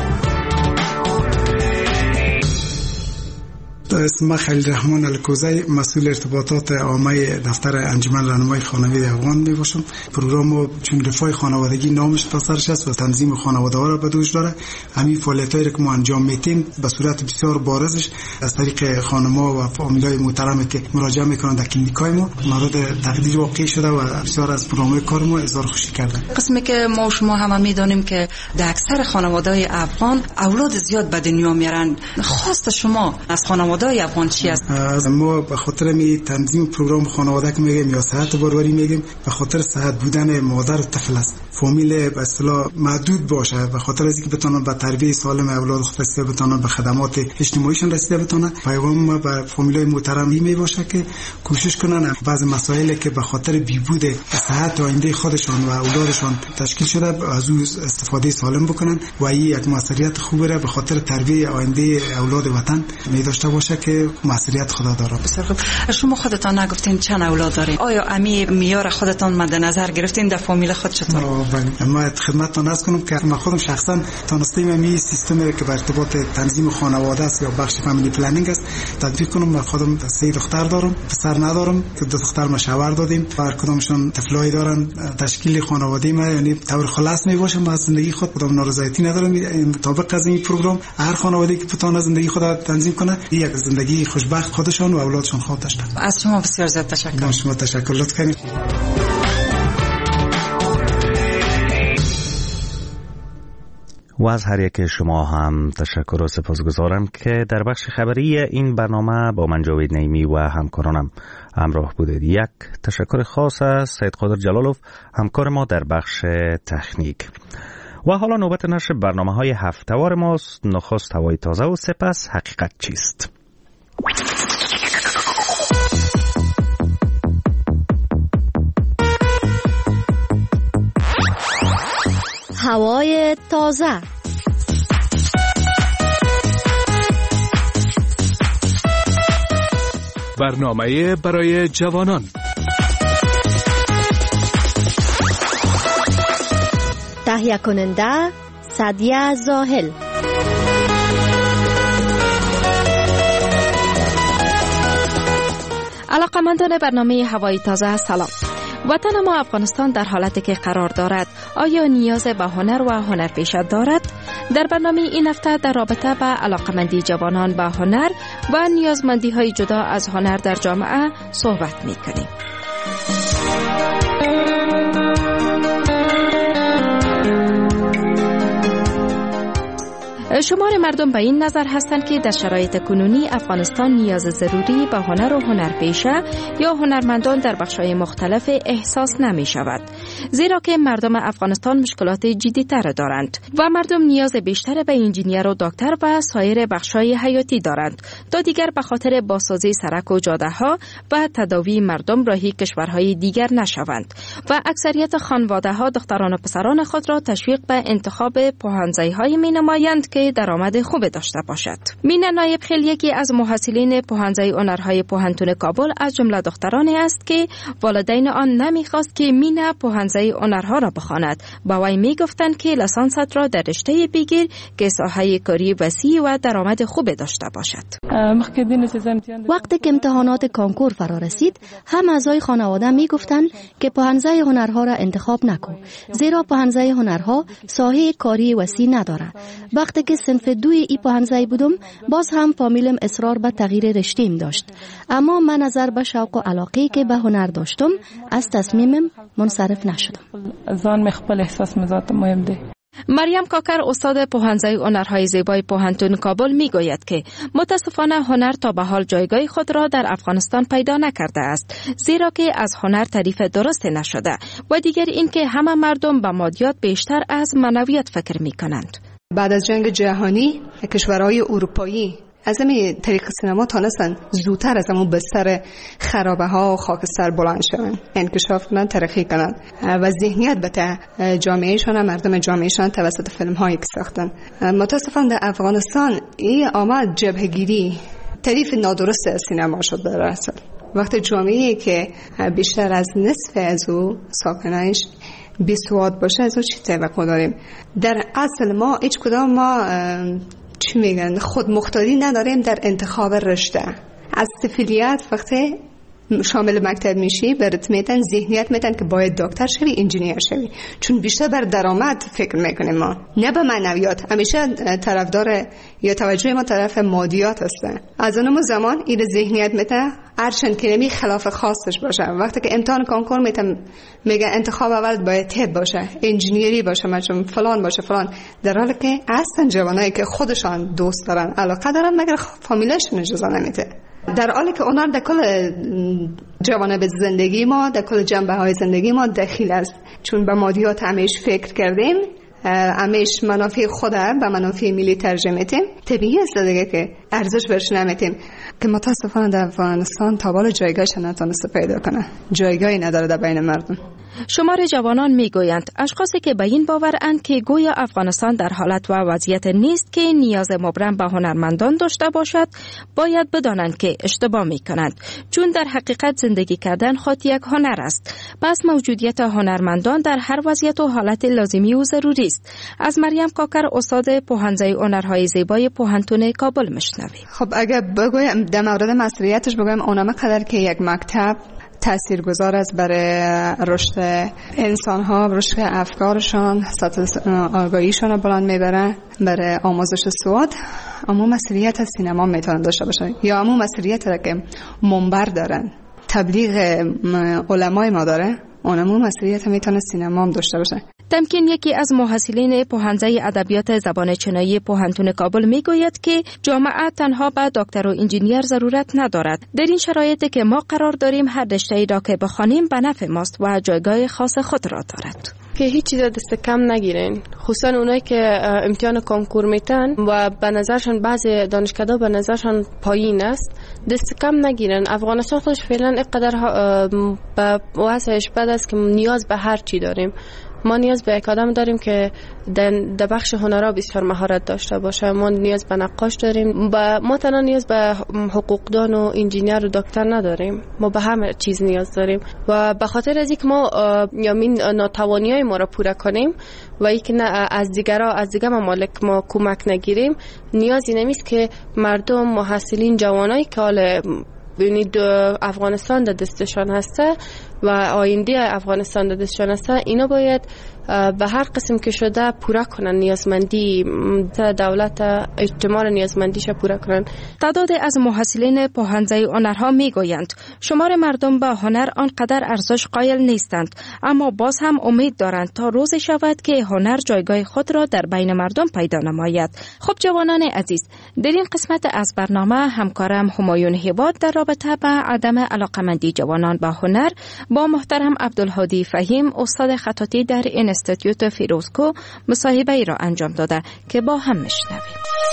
اسم خلیل رحمان الکوزی، مسئول ارتباطات عامه دفتر انجمن راهنمای خانواده افغان می باشم. پروگرام چون رفاه خانوادگی نامش پسرش است و تنظیم خانواده ها را به دوش داره. همین فعالیتایی که ما انجام میدیم به صورت بسیار بارزش از طریق خانم‌ها و فامیلای محترمی که مراجعه میکنند در کلینیکای ما مورد تقدیر واقع شده و بسیار از پروگرام کار ما اظهار خوشی کردن. قسمی که ما و شما هم میدونیم که در اکثر خانواده‌های افغان اولاد زیاد به دنیا میارن. خواست شما از خانواده افغان چی است؟ از ما به خاطر می تنظیم پروگرام خانواده که میگیم یا صحت باروری میگیم به خاطر صحت بودن مادر و طفل است. فامیل به اصطلاح محدود باشه به خاطر از اینکه بتونن به تربیت سالم اولاد خود رسیده بتونن به خدمات اجتماعیشون رسیده بتونن. پیغام ما به فامیلای محترمی می باشه که کوشش کنن بعض مسائلی که به خاطر بیبود صحت و آینده خودشان و اولادشان تشکیل شده از او استفاده سالم بکنن و این یک مسئولیت خوبه را به خاطر تربیت آینده اولاد وطن می داشته باشه که مسئولیت خدا داره. بسیار خوب. شما خودتان نگفتین چند اولاد دارین؟ آیا امی میار خودتان مد نظر گرفتین در فامیل خود چطور؟ بله. ما خدمتتون عرض کنم که من خودم شخصا تونستم امی سیستمی که به ارتباط تنظیم خانواده است یا بخش فامیلی پلنینگ است تطبیق کنم. من خودم سه دختر دارم، پسر ندارم که دو دختر مشاور دادیم. هر کدومشون طفلای دارن. تشکیل خانواده ما یعنی طور خلاص می باشم از زندگی خود کدام نارضایتی ندارم. مطابق از این پروگرام هر خانواده‌ای که بتونه زندگی خود تنظیم کنه یک زندگی خوشبخت خودشان و اولادشان خواب داشتن. از شما بسیار زیاد تشکر. از شما تشکر. لطف کنید. و از هر یک شما هم تشکر و سپاسگزارم که در بخش خبری این برنامه با من جاوید نعیمی و همکارانم همراه بودید. یک تشکر خاص از سید قادر جلالوف همکار ما در بخش تکنیک. و حالا نوبت نشر برنامه های هفته‌وار ماست. نخست هوای تازه و سپس حقیقت چیست. هوای تازه. برنامه برای جوانان. تهیه کننده سعدیه زاهل. علاقمندان برنامه هوای تازه سلام. وطن ما افغانستان در حالتی که قرار دارد آیا نیاز به هنر و هنرپیشه دارد؟ در برنامه این هفته در رابطه به علاقمندی جوانان به هنر و نیازمندی های جدا از هنر در جامعه صحبت می کنیم. شمار مردم به این نظر هستند که در شرایط کنونی افغانستان نیاز ضروری به هنر و هنرپیشه یا هنرمندان در بخش‌های مختلف احساس نمی شود، زیرا که مردم افغانستان مشکلات جدی‌تر دارند و مردم نیاز بیشتر به انجینیر و دکتر و سایر بخش‌های حیاتی دارند تا دیگر به خاطر بازسازی سرک و جاده‌ها و تداوی مردم راهی کشورهای دیگر نشوند و اکثریت خانواده‌ها دختران و پسران خود را تشویق به انتخاب پوهنځی‌های می‌نمایند که درآمد خوب داشته باشد. مینا نایب خیل یکی از محصلین پوهنځی هنرهای پوهنتون کابل از جمله دخترانی است که والدین آن نمی‌خواست که مینا پوهنځی هنرها را بخواند. با وی می‌گفتند که لیسانست را در رشته بگیر که ساحه کاری وسیع و درآمد خوب داشته باشد. وقتی که امتحانات کانکور فرا رسید، هم اعضای خانواده می‌گفتند که پوهنځی هنرها را انتخاب نکن، زیرا پوهنځی هنرها ساحه کاری وسیع ندارد. وقتی که صنف دوی ای پوهنځی بودم، باز هم فامیلم اصرار به تغییر رشته‌ام داشت، اما من نظر به شوق و علاقه‌ای که به هنر داشتم از تصمیمم منصرف نشدم. زان مخبل احساس مزات مهم ده. مریم کاکر استاد پوهنځی هنرهای زیبای پوهنتون کابل میگوید که متاسفانه هنر تا به حال جایگاه خود را در افغانستان پیدا نکرده است، زیرا که از هنر تعریف درست نشده و دیگر اینکه همه مردم به مادیات بیشتر از معنویات فکر میکنند. بعد از جنگ جهانی کشورهای اروپایی از همین طریق سینما تانستن زودتر از همون بستر خرابه ها و خاکستر بلند شدن، انکشاف کنن، ترقی کنن و ذهنیت به جامعهشان، مردم جامعهشان توسط فیلم هایی که ساختن. متاسفانه در افغانستان این آمد جبهگیری تعریف نادرست از سینما شد. در اصل وقتی جامعه‌ای که بیشتر از نصف از او ساکنانش بیسواد باشه، از او چی توقع داریم؟ در اصل ما هیچ کدام ما چی میگن خود مختاری نداریم در انتخاب رشته. از طفولیت وقتی شامل مکتب میشی برات میتن ذهنیت میتن که باید دکتر شوی، انجینیر شوی، چون بیشتر بر درآمد فکر میکنیم ما، نه به معنویات. همیشه طرفدار یا توجه ما طرف مادیات هسته. از اون زمان این ذهنیت میتن هرچند کلمه خلاف خاصش باشه. وقتی که امتحان کانکور میتن میگه انتخاب اول باید طب باشه، انجینیری باشه، مثلا فلان باشه فلان، در حالی که اصلا جوانایی که خودشان دوست دارن علاقه دارن مگر فامیلشون اجازه نمیده. در حالی که اونها در کل جوانب زندگی ما، در کل جنبه های زندگی ما دخیل است، چون به مادیات همیش فکر کردیم، همیش منافع خوده به منافع ملی ترجمه میتیم. طبیعی است دیگه که ارزش برش نمیتیم، که متاسفانه در افغانستان تا بالا جایگاهش نتونسته پیدا کنه، جایگاهی نداره در بین مردم. شمار جوانان میگویند اشخاصی که به این باورند که گویا افغانستان در حالت و وضعیت نیست که نیاز مبرم به هنرمندان داشته باشد، باید بدانند که اشتباه میکنند، چون در حقیقت زندگی کردن خود یک هنر است. پس موجودیت هنرمندان در هر وضعیت و حالت لازمی و ضروری است. از مریم کاکر استاد پوهنځی هنرهای زیبای پوهنتون کابل میشنویم. خب اگه بگویم در مورد مسئولیتش بگویم اونم قدر که یک مکتب تاثیرگذار است برای رشد انسان ها، رشد افکارشان، سطح آگاهیشان رو بلند میبره، برای آموزش سواد. اما مسئولیت از سینما میتونن داشته باشن، یا اما مسئولیت را که منبر دارن، تبلیغ علمای ما داره، اونمو مسئولیت میتونه سینما هم داشته باشه. تمکین یکی از محصلین پوهنځی ادبیات زبان چینی پوهنتون کابل میگوید که جامعه تنها به دکتر و انجینیر ضرورت ندارد. در این شرایطی که ما قرار داریم هر رشته‌ای را که بخوانیم به نفع ماست و جایگاه خاص خود را دارد. که هیچ چیز دست کم نگیرین، خصوصا اونایی که امتحان کانکور میتن و به نظرشان بعضی دانشکده به نظرشان پایین است، دست کم نگیرن. افغانستان خودش فعلا اینقدر به وضعش بد است که نیاز به هر چی داریم. ما نیاز به یک آدم داریم که در بخش هنرها بسیار مهارت داشته باشه. ما نیاز به نقاش داریم. با ما تنها نیاز به حقوقدان و انجینیر و دکتر نداریم، ما به همه چیز نیاز داریم و به خاطر از اینکه ما یا این ناتوانی‌های ما را پوره کنیم و اینکه از دیگرها از دیگر ممالک ما کمک نگیریم، نیازی نمیست که مردم محصلین جوانایی که حال ببینید افغانستان در دستشان هسته و آینده افغانستان در دستشان هسته، اینا باید به هر قسم که شده پورا کنن نیازمندی دولت، اجتماع نیازمندیش پورا کنن. تعداد از محصلین پوهنځی هنرها میگویند شمار مردم به هنر آنقدر ارزش قائل نیستند، اما باز هم امید دارند تا روزی شود که هنر جایگاه خود را در بین مردم پیدا نماید. خب جوانان عزیز، در این قسمت از برنامه همکارم همایون هیواد در رابطه با عدم علاقمندی جوانان به هنر با محترم عبدالهادی فهیم استاد خطاطی در اینستیتوت فیروزکو مصاحبه ای را انجام داده که با هم میشنویم.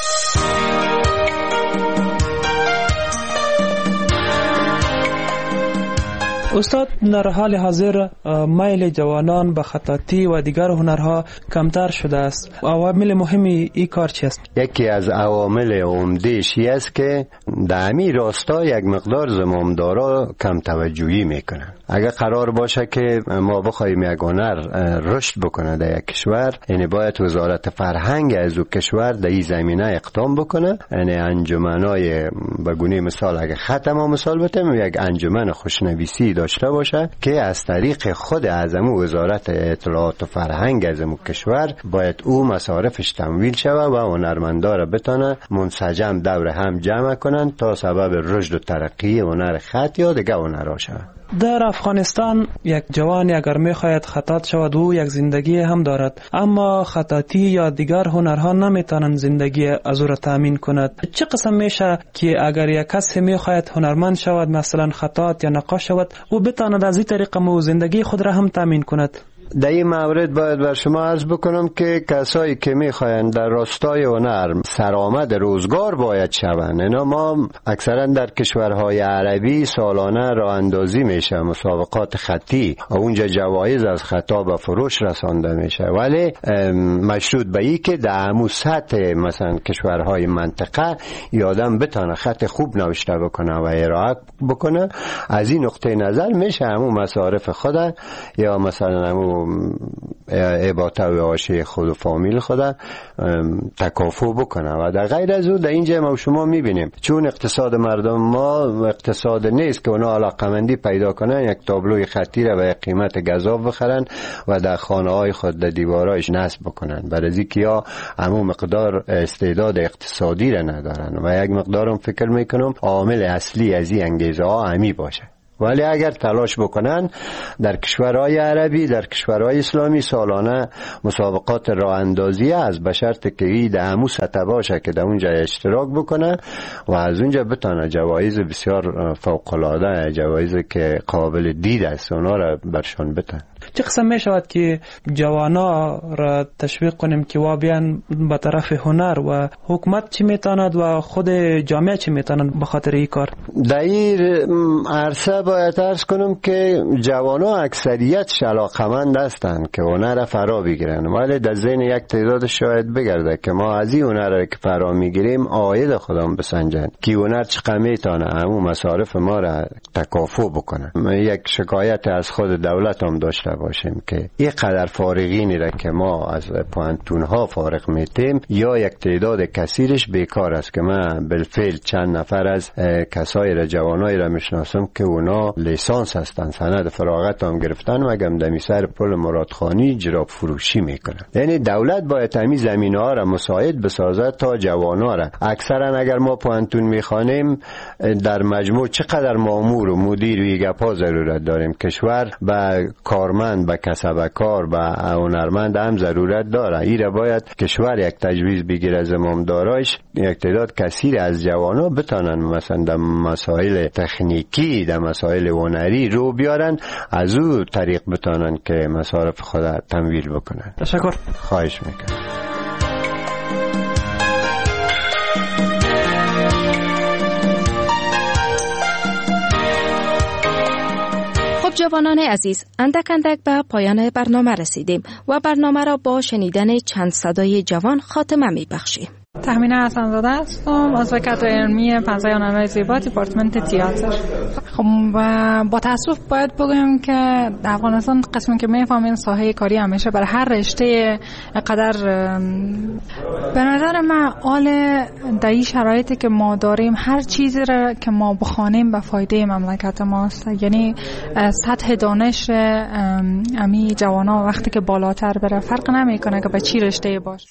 استاد، در حال حاضر میل جوانان به خطاطی و دیگر هنرها کمتر شده است. عوامل مهمی این کار چی است؟ یکی از عوامل عمده‌اش است که در همین راستا یک مقدار زمامدارا کم توجهی میکنن. اگر قرار باشه که ما بخوایم یک هنر رشد بکنه در یک کشور، یعنی باید وزارت فرهنگ از او کشور در این زمینه اقدام بکنه. یعنی انجمنای به گونه مثال اگر خط ما مثال بتیم، یک انجمن خوشنویسی داشته باشه که از طریق خود اعظم وزارت اطلاعات و فرهنگ از کشور باید او مصارفش تمویل شود و هنرمندا را بتونه منسجم دور هم جمع کنن تا سبب رشد و ترقی هنر خط یا دیگه هنرها شود. در افغانستان یک جوانی اگر میخواید خطاط شود او یک زندگی هم دارد، اما خطاطی یا دیگر هنرها نمیتونن زندگی از او را تامین کند. چه قسم میشه که اگر یک کسی میخواید هنرمند شود، مثلا خطاط یا نقاش شود، او بتواند از این طریق مو زندگی خود را هم تامین کند؟ در این مورد باید بر شما عرض بکنم که کسایی که میخواین در راستای هنر سرآمد روزگار باید شوند. اینا ما اکثرا در کشورهای عربی سالانه راه اندازی میشه مسابقات خطی، اونجا جوایز از خطا به فروش رسانده میشه، ولی مشروط به این که در همون سطح مثلا کشورهای منطقه یادم بتانه خط خوب نوشته بکنه و ارائه بکنه. از این نقطه نظر میشه همون مصارف خود یا مثلا همون عباطه و عاشه خود و فامیل خود تکافو بکنه و در غیر از او در اینجا ما شما میبینیم چون اقتصاد مردم ما اقتصاد نیست که اونا علاقمندی پیدا کنن یک تابلوی خطی را به قیمت گزاف بخرن و در خانه های خود در دیوارایش نصب بکنن، برای که یا همون مقدار استعداد اقتصادی را ندارن و یک مقدارم فکر میکنم عامل اصلی از این انگیزه ها همی باشه. ولی اگر تلاش بکنن در کشورهای عربی، در کشورهای اسلامی سالانه مسابقات راه اندازی از به شرط که این در همون سطح باشه که در اونجا اشتراک بکنه و از اونجا بتونه جوایز بسیار فوق‌العاده، جوایزی که قابل دید است اونا را برشان بتن. چه قسم می شود که جوانا را تشویق کنیم که وا بیان به طرف هنر و حکومت چی میتاند و خود جامعه چی میتاند به خاطر این کار؟ در این عرصه باید عرض کنم که جوانا اکثریت علاقمند هستند که هنر فرا بگیرن، ولی در ذهن یک تعداد شاید بگرده که ما از این هنر که فرا میگیریم عاید خودم بسنجن که هنر چقدر میتونه همون مصارف ما را تکافو بکنه. یک شکایت از خود دولت هم داشته باشیم که این قدر فارغینی را که ما از پوانتون ها فارغ میتیم یا یک تعداد کثیرش بیکار است که من بالفعل چند نفر از کسای را جوانای را میشناسم که اونا لیسانس هستن، سند فراغت هم گرفتن و گم دمی سر پل مرادخانی جراب فروشی میکنن. یعنی دولت باید همین زمینه ها را مساعد بسازد تا جوانا را. اکثرا اگر ما پوانتون میخوانیم در مجموع چقدر مامور و مدیر و ایگپا ضرورت داریم. کشور به کارمند، به کسبکار، به هنرمند هم ضرورت داره. این را باید کشور یک تجویز بگیره از امامداراش، یک تعداد کثیر از جوانا بتانن مثلا در مسائل تکنیکی، در مسائل هنری رو بیارن، از او طریق بتانن که مصارف خود تمویل بکنن. تشکر. خواهش میکنم. جوانان عزیز، اندک اندک به پایان برنامه رسیدیم و برنامه را با شنیدن چند صدای جوان خاتمه می بخشیم. تهمینه حسن‌زاده هستم، عضو کادر علمی پانزده هنرهای زیبا دیپارتمنت تئاتر. خب با تاسف باید بگم که در افغانستان قسمی که میفهمین ساحه کاری همیشه برای هر رشته قدر به نظر من حال در این شرایطی که ما داریم هر چیزی را که ما بخوانیم به فایده مملکت ماست. یعنی سطح دانش امی جوانا وقتی که بالاتر بره فرق نمیکنه که به چی رشته باشه.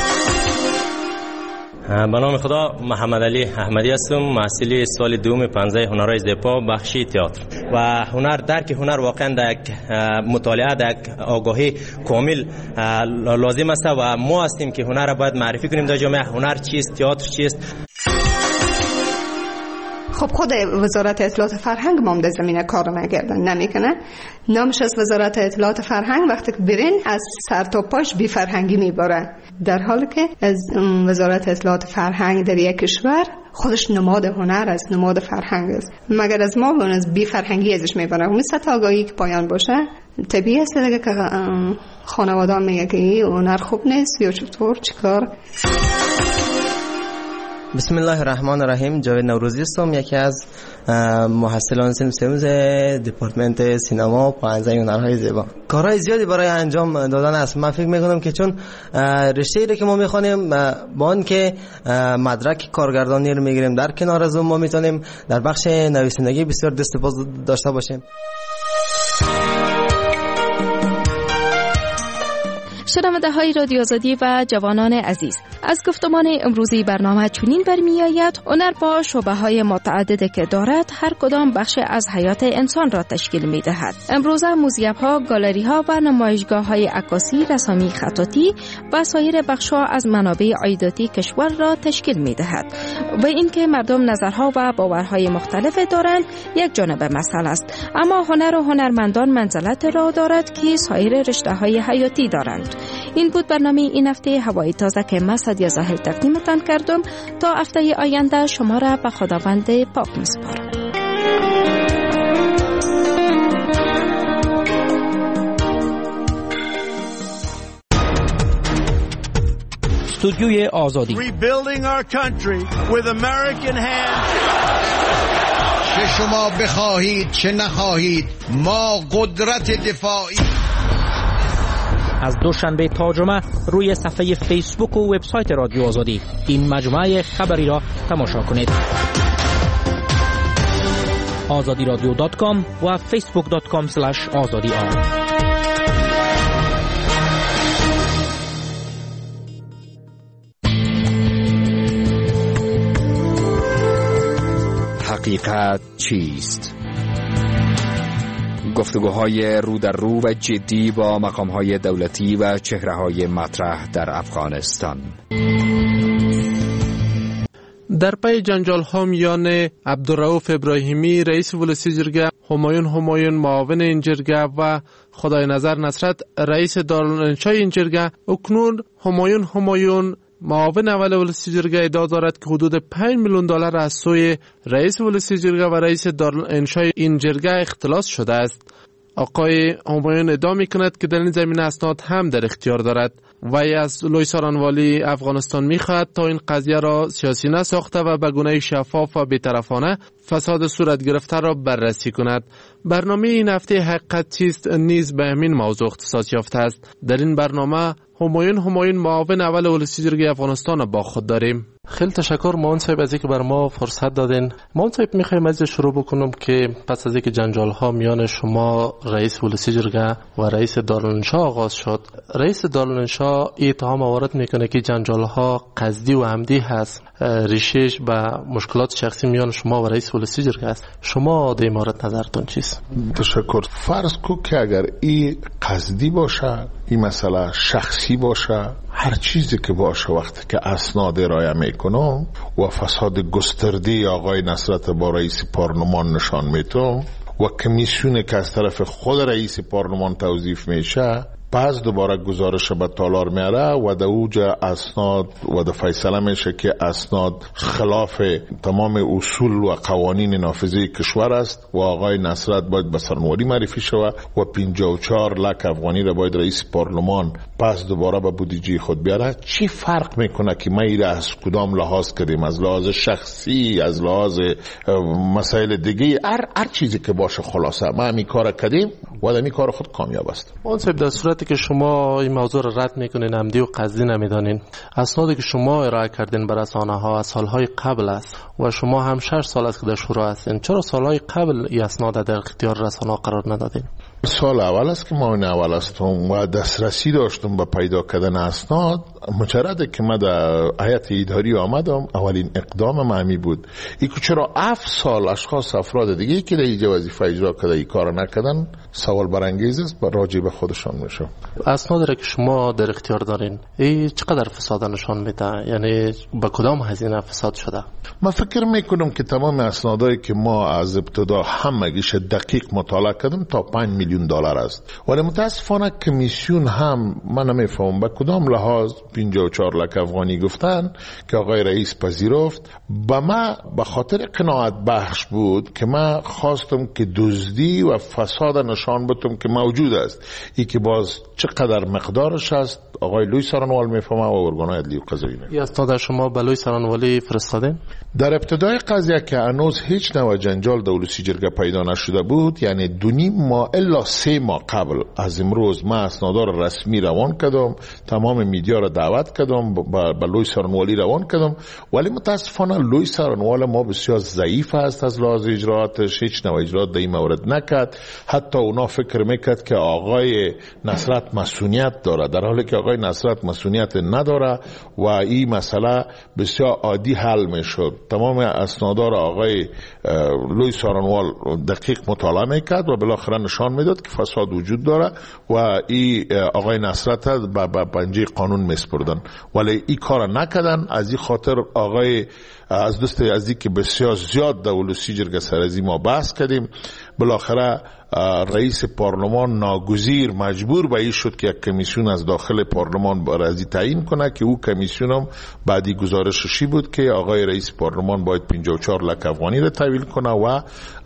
به نام خدا، محمد علی احمدی هستم، محصل سال دوم پانزده هنرهای زیبا بخش تئاتر. و هنر درک هنر واقعا در یک مطالعه، در یک آگاهی کامل لازم است و ما هستیم که هنر را باید معرفی کنیم در جامعه. هنر چیست، تئاتر چیست. خب خود وزارت اطلاعات فرهنگ ما در زمینه کار نگردن نمیکنه. نامش از وزارت اطلاعات فرهنگ وقتی که برین از سر تا پاش بی فرهنگی میباره، در حالی که از وزارت اطلاعات فرهنگ در یک کشور خودش نماد هنر است، نماد فرهنگ است، مگر از ما اون از بی فرهنگی ازش میبره. اون سطح آگاهی که پایان باشه طبیعی است دیگه که خانواده میگه که این هنر خوب نیست یا چطور چیکار. بسم الله الرحمن الرحیم. جاوید نوروزی هستم، یکی از محصلان صنف سوم دپارتمنت سینما پانزده هنرهای زیبا. کارهای زیادی برای انجام دادن است. من فکر میکنم که چون رشته‌ای رو که ما میخوانیم با آن که مدرک کارگردانی رو میگیریم، در کنار از اون ما میتونیم در بخش نویسندگی بسیار دست باز داشته باشیم. شنونده های رادیو آزادی و جوانان عزیز، از گفتمان امروزی برنامه چنین برمی آید: هنر با شعبه های متعددی که دارد هر کدام بخش از حیات انسان را تشکیل می دهد. امروزه موزییم ها، گالری ها و نمایشگاه های عکاسی، رسامی خطاطی و سایر بخش ها از منابع عایداتی کشور را تشکیل می دهد. و اینکه مردم نظرها و باورهای مختلف دارند یک جانب مسئله است، اما هنر و هنرمندان منزلت را دارد که سایر رشته های حیاتی دارند. این بود برنامه این هفته هوای تازه که من سادیا زاهل تقدیمتان کردم. تا هفته آینده شما را به خداوند پاک میسپارم. استودیوی آزادی. Rebuilding our country with American hands. چه شما بخواهید چه نخواهید، ما قدرت دفاعی. از دوشنبه تا جمعه روی صفحه فیسبوک و وبسایت رادیو آزادی این مجموعه خبری را تماشا کنید. آزادی رادیو دات کام و فیسبوک دات کام اسلش آزادی آر. حقیقت چیست؟ گفتگوهای رو در رو و جدی با مقامهای دولتی و چهره‌های مطرح در افغانستان. در پی جنجال ها میان عبدالرؤوف ابراهیمی رئیس ولسی جرگه، همایون همایون معاون این جرگه و خدای نظر نصرت رئیس دارالانشا این جرگه، اکنون همایون همایون معاون اول ولسی جرگه ادعا دارد که حدود پنج میلیون دلار از سوی رئیس ولسی جرگه و رئیس دارالانشا این جرگه اختلاس شده است. آقای همایون ادعا میکند که در این زمینه اسناد هم در اختیار دارد. وی از لوی سارانوالی افغانستان میخواهد تا این قضیه را سیاسی نساخته و به گونه شفاف و بی‌طرفانه فساد صورت گرفته را بررسی کند. برنامه این هفته حقیقت چیست نیز به همین موضوع اختصاص یافته است. در این برنامه همایون همایون معاون اول ولسی جرگه افغانستان با خود داریم. خیلی تشکر معاون صاحب از اینکه بر ما فرصت دادین. معاون صاحب میخوایم از شروع بکنم که پس از اینکه جنجال ها میان شما رئیس ولسی جرگه و رئیس دارالانشا آغاز شد، رئیس دارالانشا اتهام وارد میکنه که جنجال ها قصدی و عمدی هست، ریشش و مشکلات شخصی میان شما و رئیس ولسی جرگه است. شما در این مورد نظرتون چیست؟ تشکر. فرض کو که اگر این قصدی باشه، این مسئله شخصی باشه، هر چیزی که باشه، وقتی که اسناد ارائه میکنم و فساد گسترده آقای نصرت با رئیس پارلمان نشان میتونم و کمیسیونی که از طرف خود رئیس پارلمان توظیف میشه، پس دوباره گزارش به تالار میاره و در اوجا اسناد و در فیصله میشه که اسناد خلاف تمام اصول و قوانین نافذه کشور است و آقای نصرت باید به سرنواری معرفی شود و پنجاه و چهار لک افغانی را باید رئیس پارلمان پس دوباره به بودجه خود بیاره. چی فرق میکنه که ما ایره از کدام لحاظ کردیم؟ از لحاظ شخصی، از لحاظ مسائل دیگه، هر هر چیزی که باشه، خلاصه ما می کار کردیم و در می کار خود کامیاب است. منصب در صورتی که شما این موضوع را رد میکنین، عمدی و قصدی نمیدانین، اسنادی که شما ارائه کردین به رسانه ها از سالهای قبل است و شما هم شش سال است که در شورا هستین، چرا سالهای قبل این اسناد در اختیار رسانه ها قرار ندادین؟ سال اول است که ما این اول هستم و دسترسی داشتم به پیدا کردن اسناد. مجرد که من در هیئت اداری آمدم، اولین اقدام من بود ای که چرا هفت سال اشخاص افراد دیگه که در اینجا وظیفه اجرا کرده این کار نکردن، سوال برانگیز است، راجع به خودشان میشه. اسنادی که شما در اختیار دارین این چقدر فساد نشان میده؟ یعنی به کدام هزینه فساد شده؟ من فکر میکنم که تمام اسنادایی که ما از ابتدا همگیش دقیق مطالعه کردم تا پنج میلیون دلار است، ولی متاسفانه کمیسیون هم من نمیفهمم به کدام لحاظ پنجاه و چهار لک افغانی گفتن که آقای رئیس پذیرفت. به ما به خاطر قناعت بخش بود که من خواستم که دزدی و فساد نشان بدم که موجود است. ای که باز چقدر مقدارش است آقای لوی سارنوال میفهمه و ارگان‌های عدلی و قضایی میفهمه. این اسناد شما به لوی سارنوالی فرستادین؟ در ابتدای قضیه که هنوز هیچ نوع جنجال در ولسی جرگه پیدا نشده بود، یعنی دو نیم ماه الا سه ماه قبل از امروز ما اسنادار رسمی روان کردم، تمام میدیا را دعوت کردم، به لوی سارنوالی روان کردم، ولی متاسفانه لوی سارنوال ما بسیار ضعیف است از لحاظ اجراتش، هیچ نوع اجرات در این مورد نکرد. حتی اونا فکر میکرد که آقای نصرت مسئولیت داره، در حالی که آقای نصرت مسئولیت نداره و این مسئله بسیار عادی حل میشد. تمام اسنادار آقای لوی سارنوال دقیق مطالعه میکرد و بالاخره نشان میداد که فساد وجود داره و این آقای نصرت به پنجه قانون میسپردن، ولی این کار نکردن. از این خاطر آقای از دست از این که بسیار زیاد در ولسی جرگه سرازی ما بحث کردیم، بالاخره رئیس پارلمان ناگزیر مجبور به این شد که یک کمیسیون از داخل پارلمان برازی تعیین کنه که او کمیسیون هم بعدی گزارششی بود که آقای رئیس پارلمان باید پنجاه و چهار لک افغانی را تحویل کنه و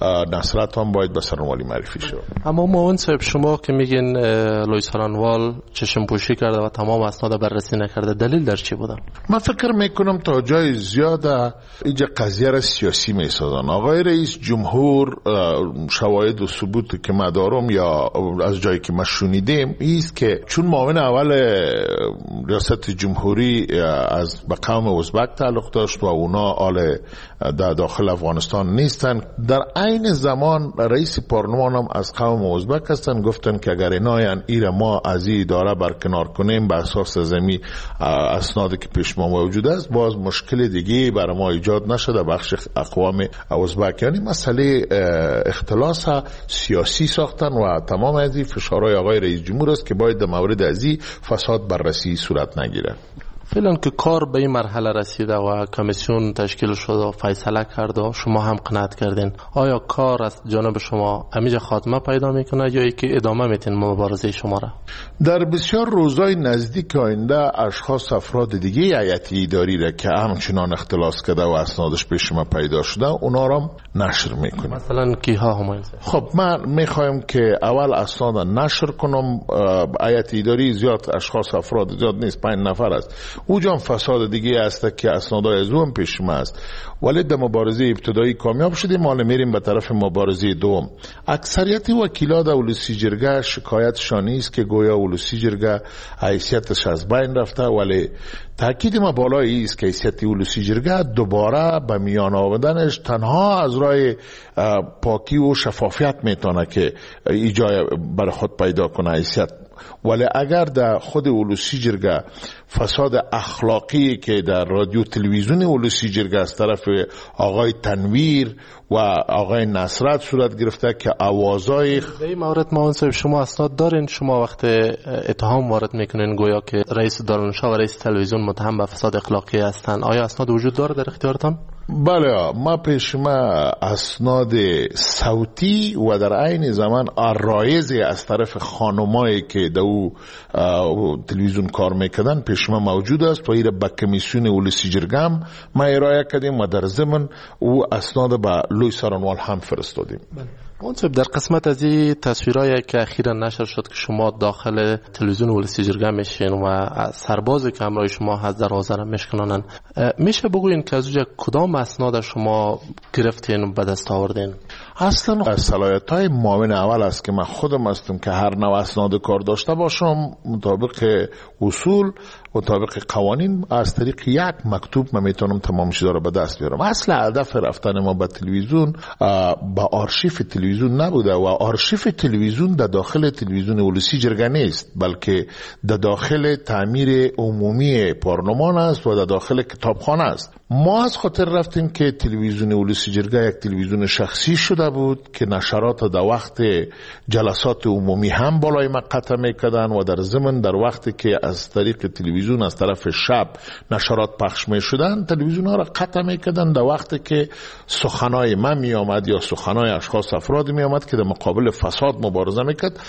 نصرت هم باید به سرنوالی معرفی شد. اما مومن صاحب، شما که میگین لوی سارنوال چشم پوشی کرده و تمام اسناد بررسی نکرده، دلیل در چی بودن؟ من فکر میکنم تا جای زیاده اینجا قضیه را سیاسی میسازن. آقای رئیس جمهور شواهد و ثبوت که ما دارم یا از جایی که ما شنیدیم ایست که چون معاون اول ریاست جمهوری از به قوم ازبک تعلق داشت و اونا آل در داخل افغانستان نیستن، در عین زمان رئیس پارلمان هم از قوم ازبک هستن. گفتن که اگر ایناین ایره ما از این اداره برکنار کنیم به اساس زمین اسنادی که پیش ما موجود است، باز مشکل دیگه برای ما ایجاد نشده بخش اقوام ازبک. یعنی مسئله اختلاس سیاسی ساختن و تمام از این فشارهای آقای رئیس جمهور است که باید در مورد از این فساد بررسی صورت نگیره. فعلا که کار به این مرحله رسیده و کمیسیون تشکیل شد و فیصله کرد و شما هم قناعت کردین، آیا کار از جانب شما همیشه خاتمه پیدا میکنه یا ای که ادامه میتین مبارزه شما را؟ در بسیار روزهای نزدیک آینده اشخاص افراد دیگه هیئت اداری را که همچنان اختلاس کرده و اسنادش پیش ما پیدا شده اونا را نشر میکنیم. مثلا کیها همین؟ خب من میخوایم که اول اسناد نشر کنم. هیئت اداری زیاد اشخاص افراد زیاد نیست، پنج نفر است. اوجا فساد دیگه است که اسنادای از اون پیش ما است، ولی در مبارزه ابتدایی کامیاب شدیم. حالا میریم به طرف مبارزه دوم. اکثریت وکیلا در ولسی جرگه شکایتشان است که گویا ولسی جرگه حیثیتش از بین رفته، ولی تاکید ما بالایی است که حیثیت ولسی جرگه دوباره به میان آوردنش تنها از راه پاکی و شفافیت میتونه که ایجای بر خود پیدا کنه حیثیت. ولی اگر در خود ولسی جرگه فساد اخلاقی که در رادیو تلویزیون ولسی جرگه از طرف آقای تنویر و آقای نصرت صورت گرفته که آوازای در این مورد مومن صاحب شما اسناد دارین؟ شما وقت اتهام وارد میکنین گویا که رئیس دارالانشا و رئیس تلویزیون متهم به فساد اخلاقی هستند. آیا اسناد وجود داره در اختیارتان؟ بله، ما پیش ما اسناد صوتی و در عین زمان آرایز از طرف خانمایی که دو تلویزیون کار میکردن پیش ما موجود است و ایره به کمیسیون ولسی جرگم ما ارائه کردیم و در ضمن او اسناد به لوی سارنوال هم فرستادیم. منصب، در قسمت از این تصویرهایی که اخیرا نشر شد که شما داخل تلویزیون ولسی جرگه میشین و سربازی که همراه شما هست در آذر میشکنانن، میشه بگوین که از اونجا کدام اسناد شما گرفتین و به دست آوردین؟ اصلا صلاحیت های معاون اول است که من خودم هستم که هر نوع اسناد کار داشته باشم مطابق اصول مطابق قوانین از طریق یک مکتوب من میتونم تمام چیزا رو به دست بیارم. اصل هدف رفتن ما به تلویزیون با آرشیو تلویزیون نبوده و آرشیو تلویزیون در داخل تلویزیون ولسی جرگه نیست، بلکه در داخل تعمیر عمومی پارلمان است و در داخل کتابخانه است. ما از خاطر رفتیم که تلویزیون ولسی جرگه یک تلویزیون شخصی شده بود که نشرات در وقت جلسات عمومی هم بالای ما قطع میکردن و در ضمن در وقتی که از طریق تلویزیون از طرف شب نشرات پخش میشدن تلویزیون ها را قطع میکردن در وقتی که سخنای من می آمد یا سخنای اشخاص افراد می آمد که در مقابل فساد مبارزه میکرد،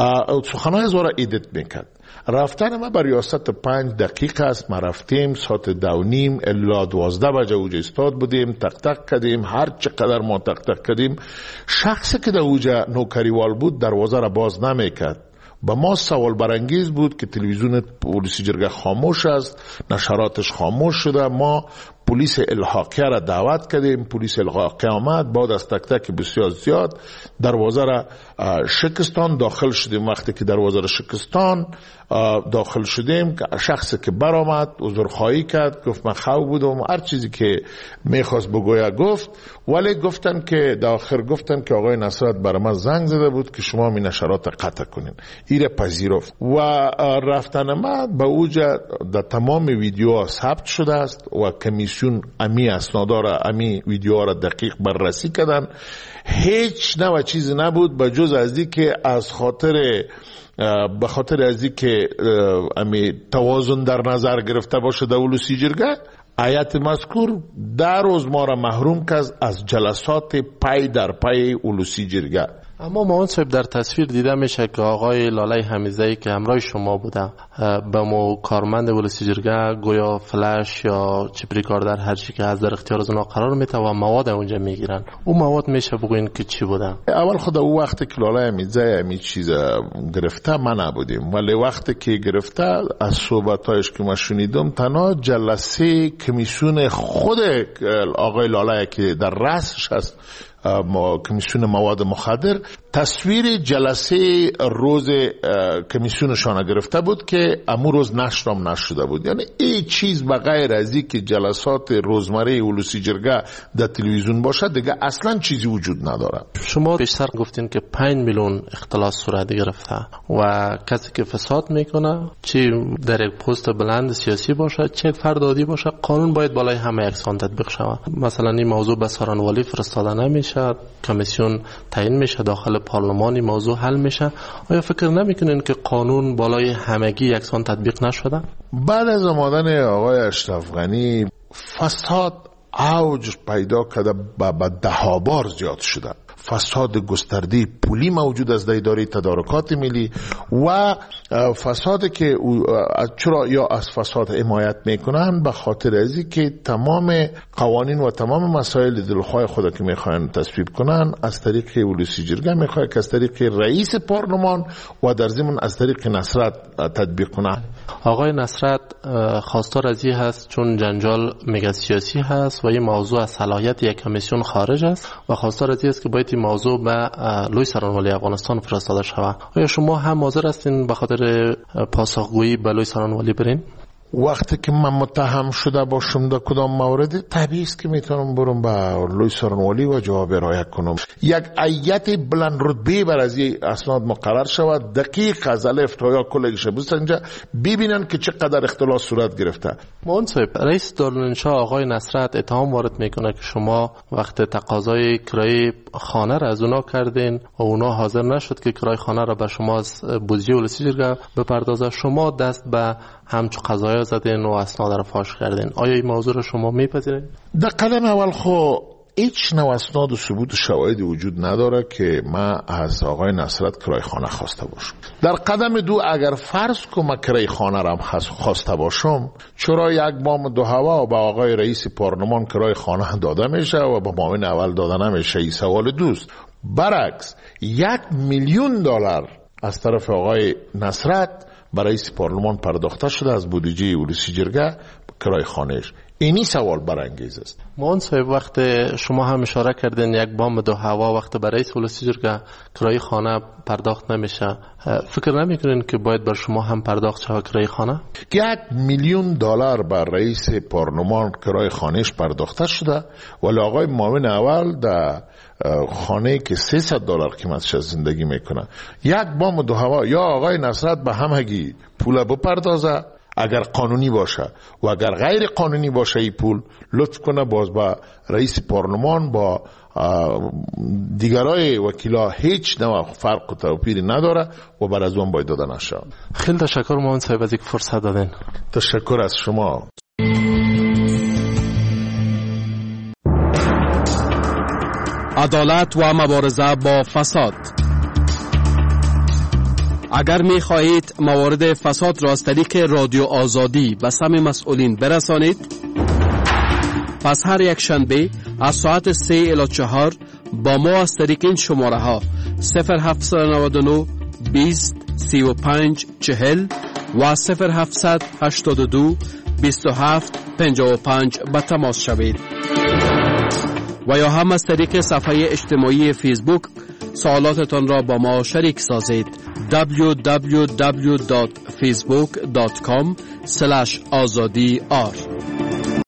سخنای از را ایدیت میکرد. رفتن ما بر ریاست پنج دقیقه است. ما رفتیم ساعت دو نیم الا دوازده بجه اوجه استاد بودیم، تق تق کردیم، هر چقدر ما تق تق کردیم شخصی که در اوجه نوکریوال بود دروازه را باز نمیکرد. با ما سوال برانگیز بود که تلویزیون ولسی جرگه خاموش است، نشراتش خاموش شده. ما پلیس الحاقیه را دعوت کردیم، پلیس الحاقیه آمد، بعد از تک تک بسیار زیاد دروازه را شکستان. داخل شدیم، وقتی که دروازه را شکستان داخل شدیم شخصی که برآمد عذرخواهی کرد، گفت من خو بودم، هر چیزی که میخواست بگویا گفت، ولی گفتن که داخل گفتن که آقای نصرت بر من زنگ زده بود که شما می نشرات قطع کنین. ایره پذیرفت و رفتن ما به اوجه در تمام ویدیوها ثبت شده است و کمیسیون امی اسنادا را امی ویدیوها را دقیق بررسی کردن. هیچ نوع چیزی نبود به جز از این که از خاطر به خاطر از این که امی توازن در نظر گرفته باشه در ولسی جرگه هیئت مذکور در روز ما را محروم کرد از جلسات پای در پای ولسی جرگه. اما معاون صاحب در تصویر دیده میشه که آقای لاله حمیزه‌ای که همراه شما بوده به مو کارمند ولسی جرگه گویا فلش یا چیپ ریکاردر هر چی که از در اختیار از اونا قرار میته و مواد اونجا میگیرن. اون مواد میشه بگوین که چی بوده؟ اول خود او وقتی که لاله حمیزه همین چیز گرفته ما نبودیم، ولی وقتی که گرفته از صحبتایش که ما شنیدم تنها جلسه کمیسیون خود آقای لاله که در رأسش هست کمیسیون مواد مخدر تصویر جلسه روز کمیسیونشان گرفته بود که امو روز نشرم نشده بود. یعنی این چیز بغیر از این که جلسات روزمره ولسی جرگه در تلویزیون باشه دیگه اصلا چیزی وجود نداره. شما بیشتر گفتین که پنج میلیون اختلاس صورت گرفته و کسی که فساد میکنه چی در یک پست بلند سیاسی باشه چه فرد عادی باشه قانون باید بالای همه یکسان تطبیق شود. مثلا این موضوع به سارنوالی فرستاده نمیشه، کمیسیون تعیین میشه، داخل پارلمانی موضوع حل میشه. آیا فکر نمیکنین که قانون بالای همگی یکسان تطبیق نشده؟ بعد از آمدن آقای اشرف غنی فساد اوج پیدا کرده به ده ها بار زیاد شده. فساد گسترده پولی موجود است در اداره تدارکات ملی و فسادی که چرا یا از فساد حمایت میکنن به خاطر ازی که تمام قوانین و تمام مسائل دلخواه خود که میخواین تصویب کنن از طریق ولسی جرگه میخواد که از طریق رئیس پارلمان و در ضمن از طریق نصرت تطبیق کنن. آقای نصرت خواستار از این هست چون جنجال مگا سیاسی هست و این موضوع از صلاحیت یک کمیسیون خارج است و خواستار از این است که باید این موضوع به لوی سارنوالی افغانستان فرستاده شود. آیا شما هم حاضر هستین به خاطر پاسخگویی به لوی سارنوالی برین؟ وقتی که من متهم شده باشم در کدام مورد طبیعی است که میتونم برم به لوی سارنوالی و جواب ارائه کنم. یک هیئت بلند رتبه بر از این اسناد مقرر شود دقیق از الف تا یا کلش بسنجه ببینن که چقدر اختلاس صورت گرفته. معاون صاحب رئیس دارالانشا آقای نصرت اتهام وارد میکنه که شما وقت تقاضای کرایه خانه را از اونا کردین و اونا حاضر نشد که کرایه خانه را به شما از بودجه ولسی جرگه بپردازه، شما دست به همچو قضایا ویدیو زدین و اسناد را فاش کردین. آیا این موضوع را شما میپذیرید؟ در قدم اول خو هیچ نوع اسناد و ثبوت و شواهدی وجود نداره که ما از آقای نصرت کرای خانه خواسته باشم. در قدم دو اگر فرض کنم ما کرای خانه را خواسته باشم، چرا یک بام دو هوا به آقای رئیس پارلمان کرای خانه داده میشه و به معاون اول داده نمیشه؟ این سوال دوست. برعکس یک میلیون دلار از طرف آقای نصرت برای رئیس پارلمان پرداخته شده از بودجه ولسی جرگه کرای خانهش. اینی سوال برانگیز است. مان صاحب وقت شما هم اشاره کردین یک بام دو هوا وقت برای رئیس ولسی جرگه کرای خانه پرداخت نمیشه، فکر نمیکنین که باید بر شما هم پرداخت شود کرای خانه؟ یک میلیون دلار بر رئیس پارلمان کرای خانهش پرداخته شده، ولی آقای معاون اول در خانه که سیصد دلار قیمتش زندگی میکنه. یک بام دو هوا یا آقای نصرت به همگی پول بپردازه اگر قانونی باشه، و اگر غیر قانونی باشه این پول لطف کنه باز با رئیس پارلمان با دیگرای وکیلا هیچ نوع فرق و توپیری نداره و بر از اون باید داده نشه. خیلی تشکر معاون صاحب از اینکه فرصت دادین. تشکر از شما. عدالت و مبارزه با فساد. اگر می خواهید موارد فساد را از طریق رادیو آزادی به سمع مسئولین برسانید، پس هر یک شنبه از ساعت سه الی چهار با ما از طریق این شماره ها صفر هفت نه نه بیست سی و پنج چهل و صفر هفت هشت دو بیست و هفت پنجاه و پنج به تماس شوید، و یا هم از طریق صفحه اجتماعی فیسبوک سوالاتتان را با ما شریک سازید. دبلیو دبلیو دبلیو دات فیسبوک دات کام اسلش آزادی آر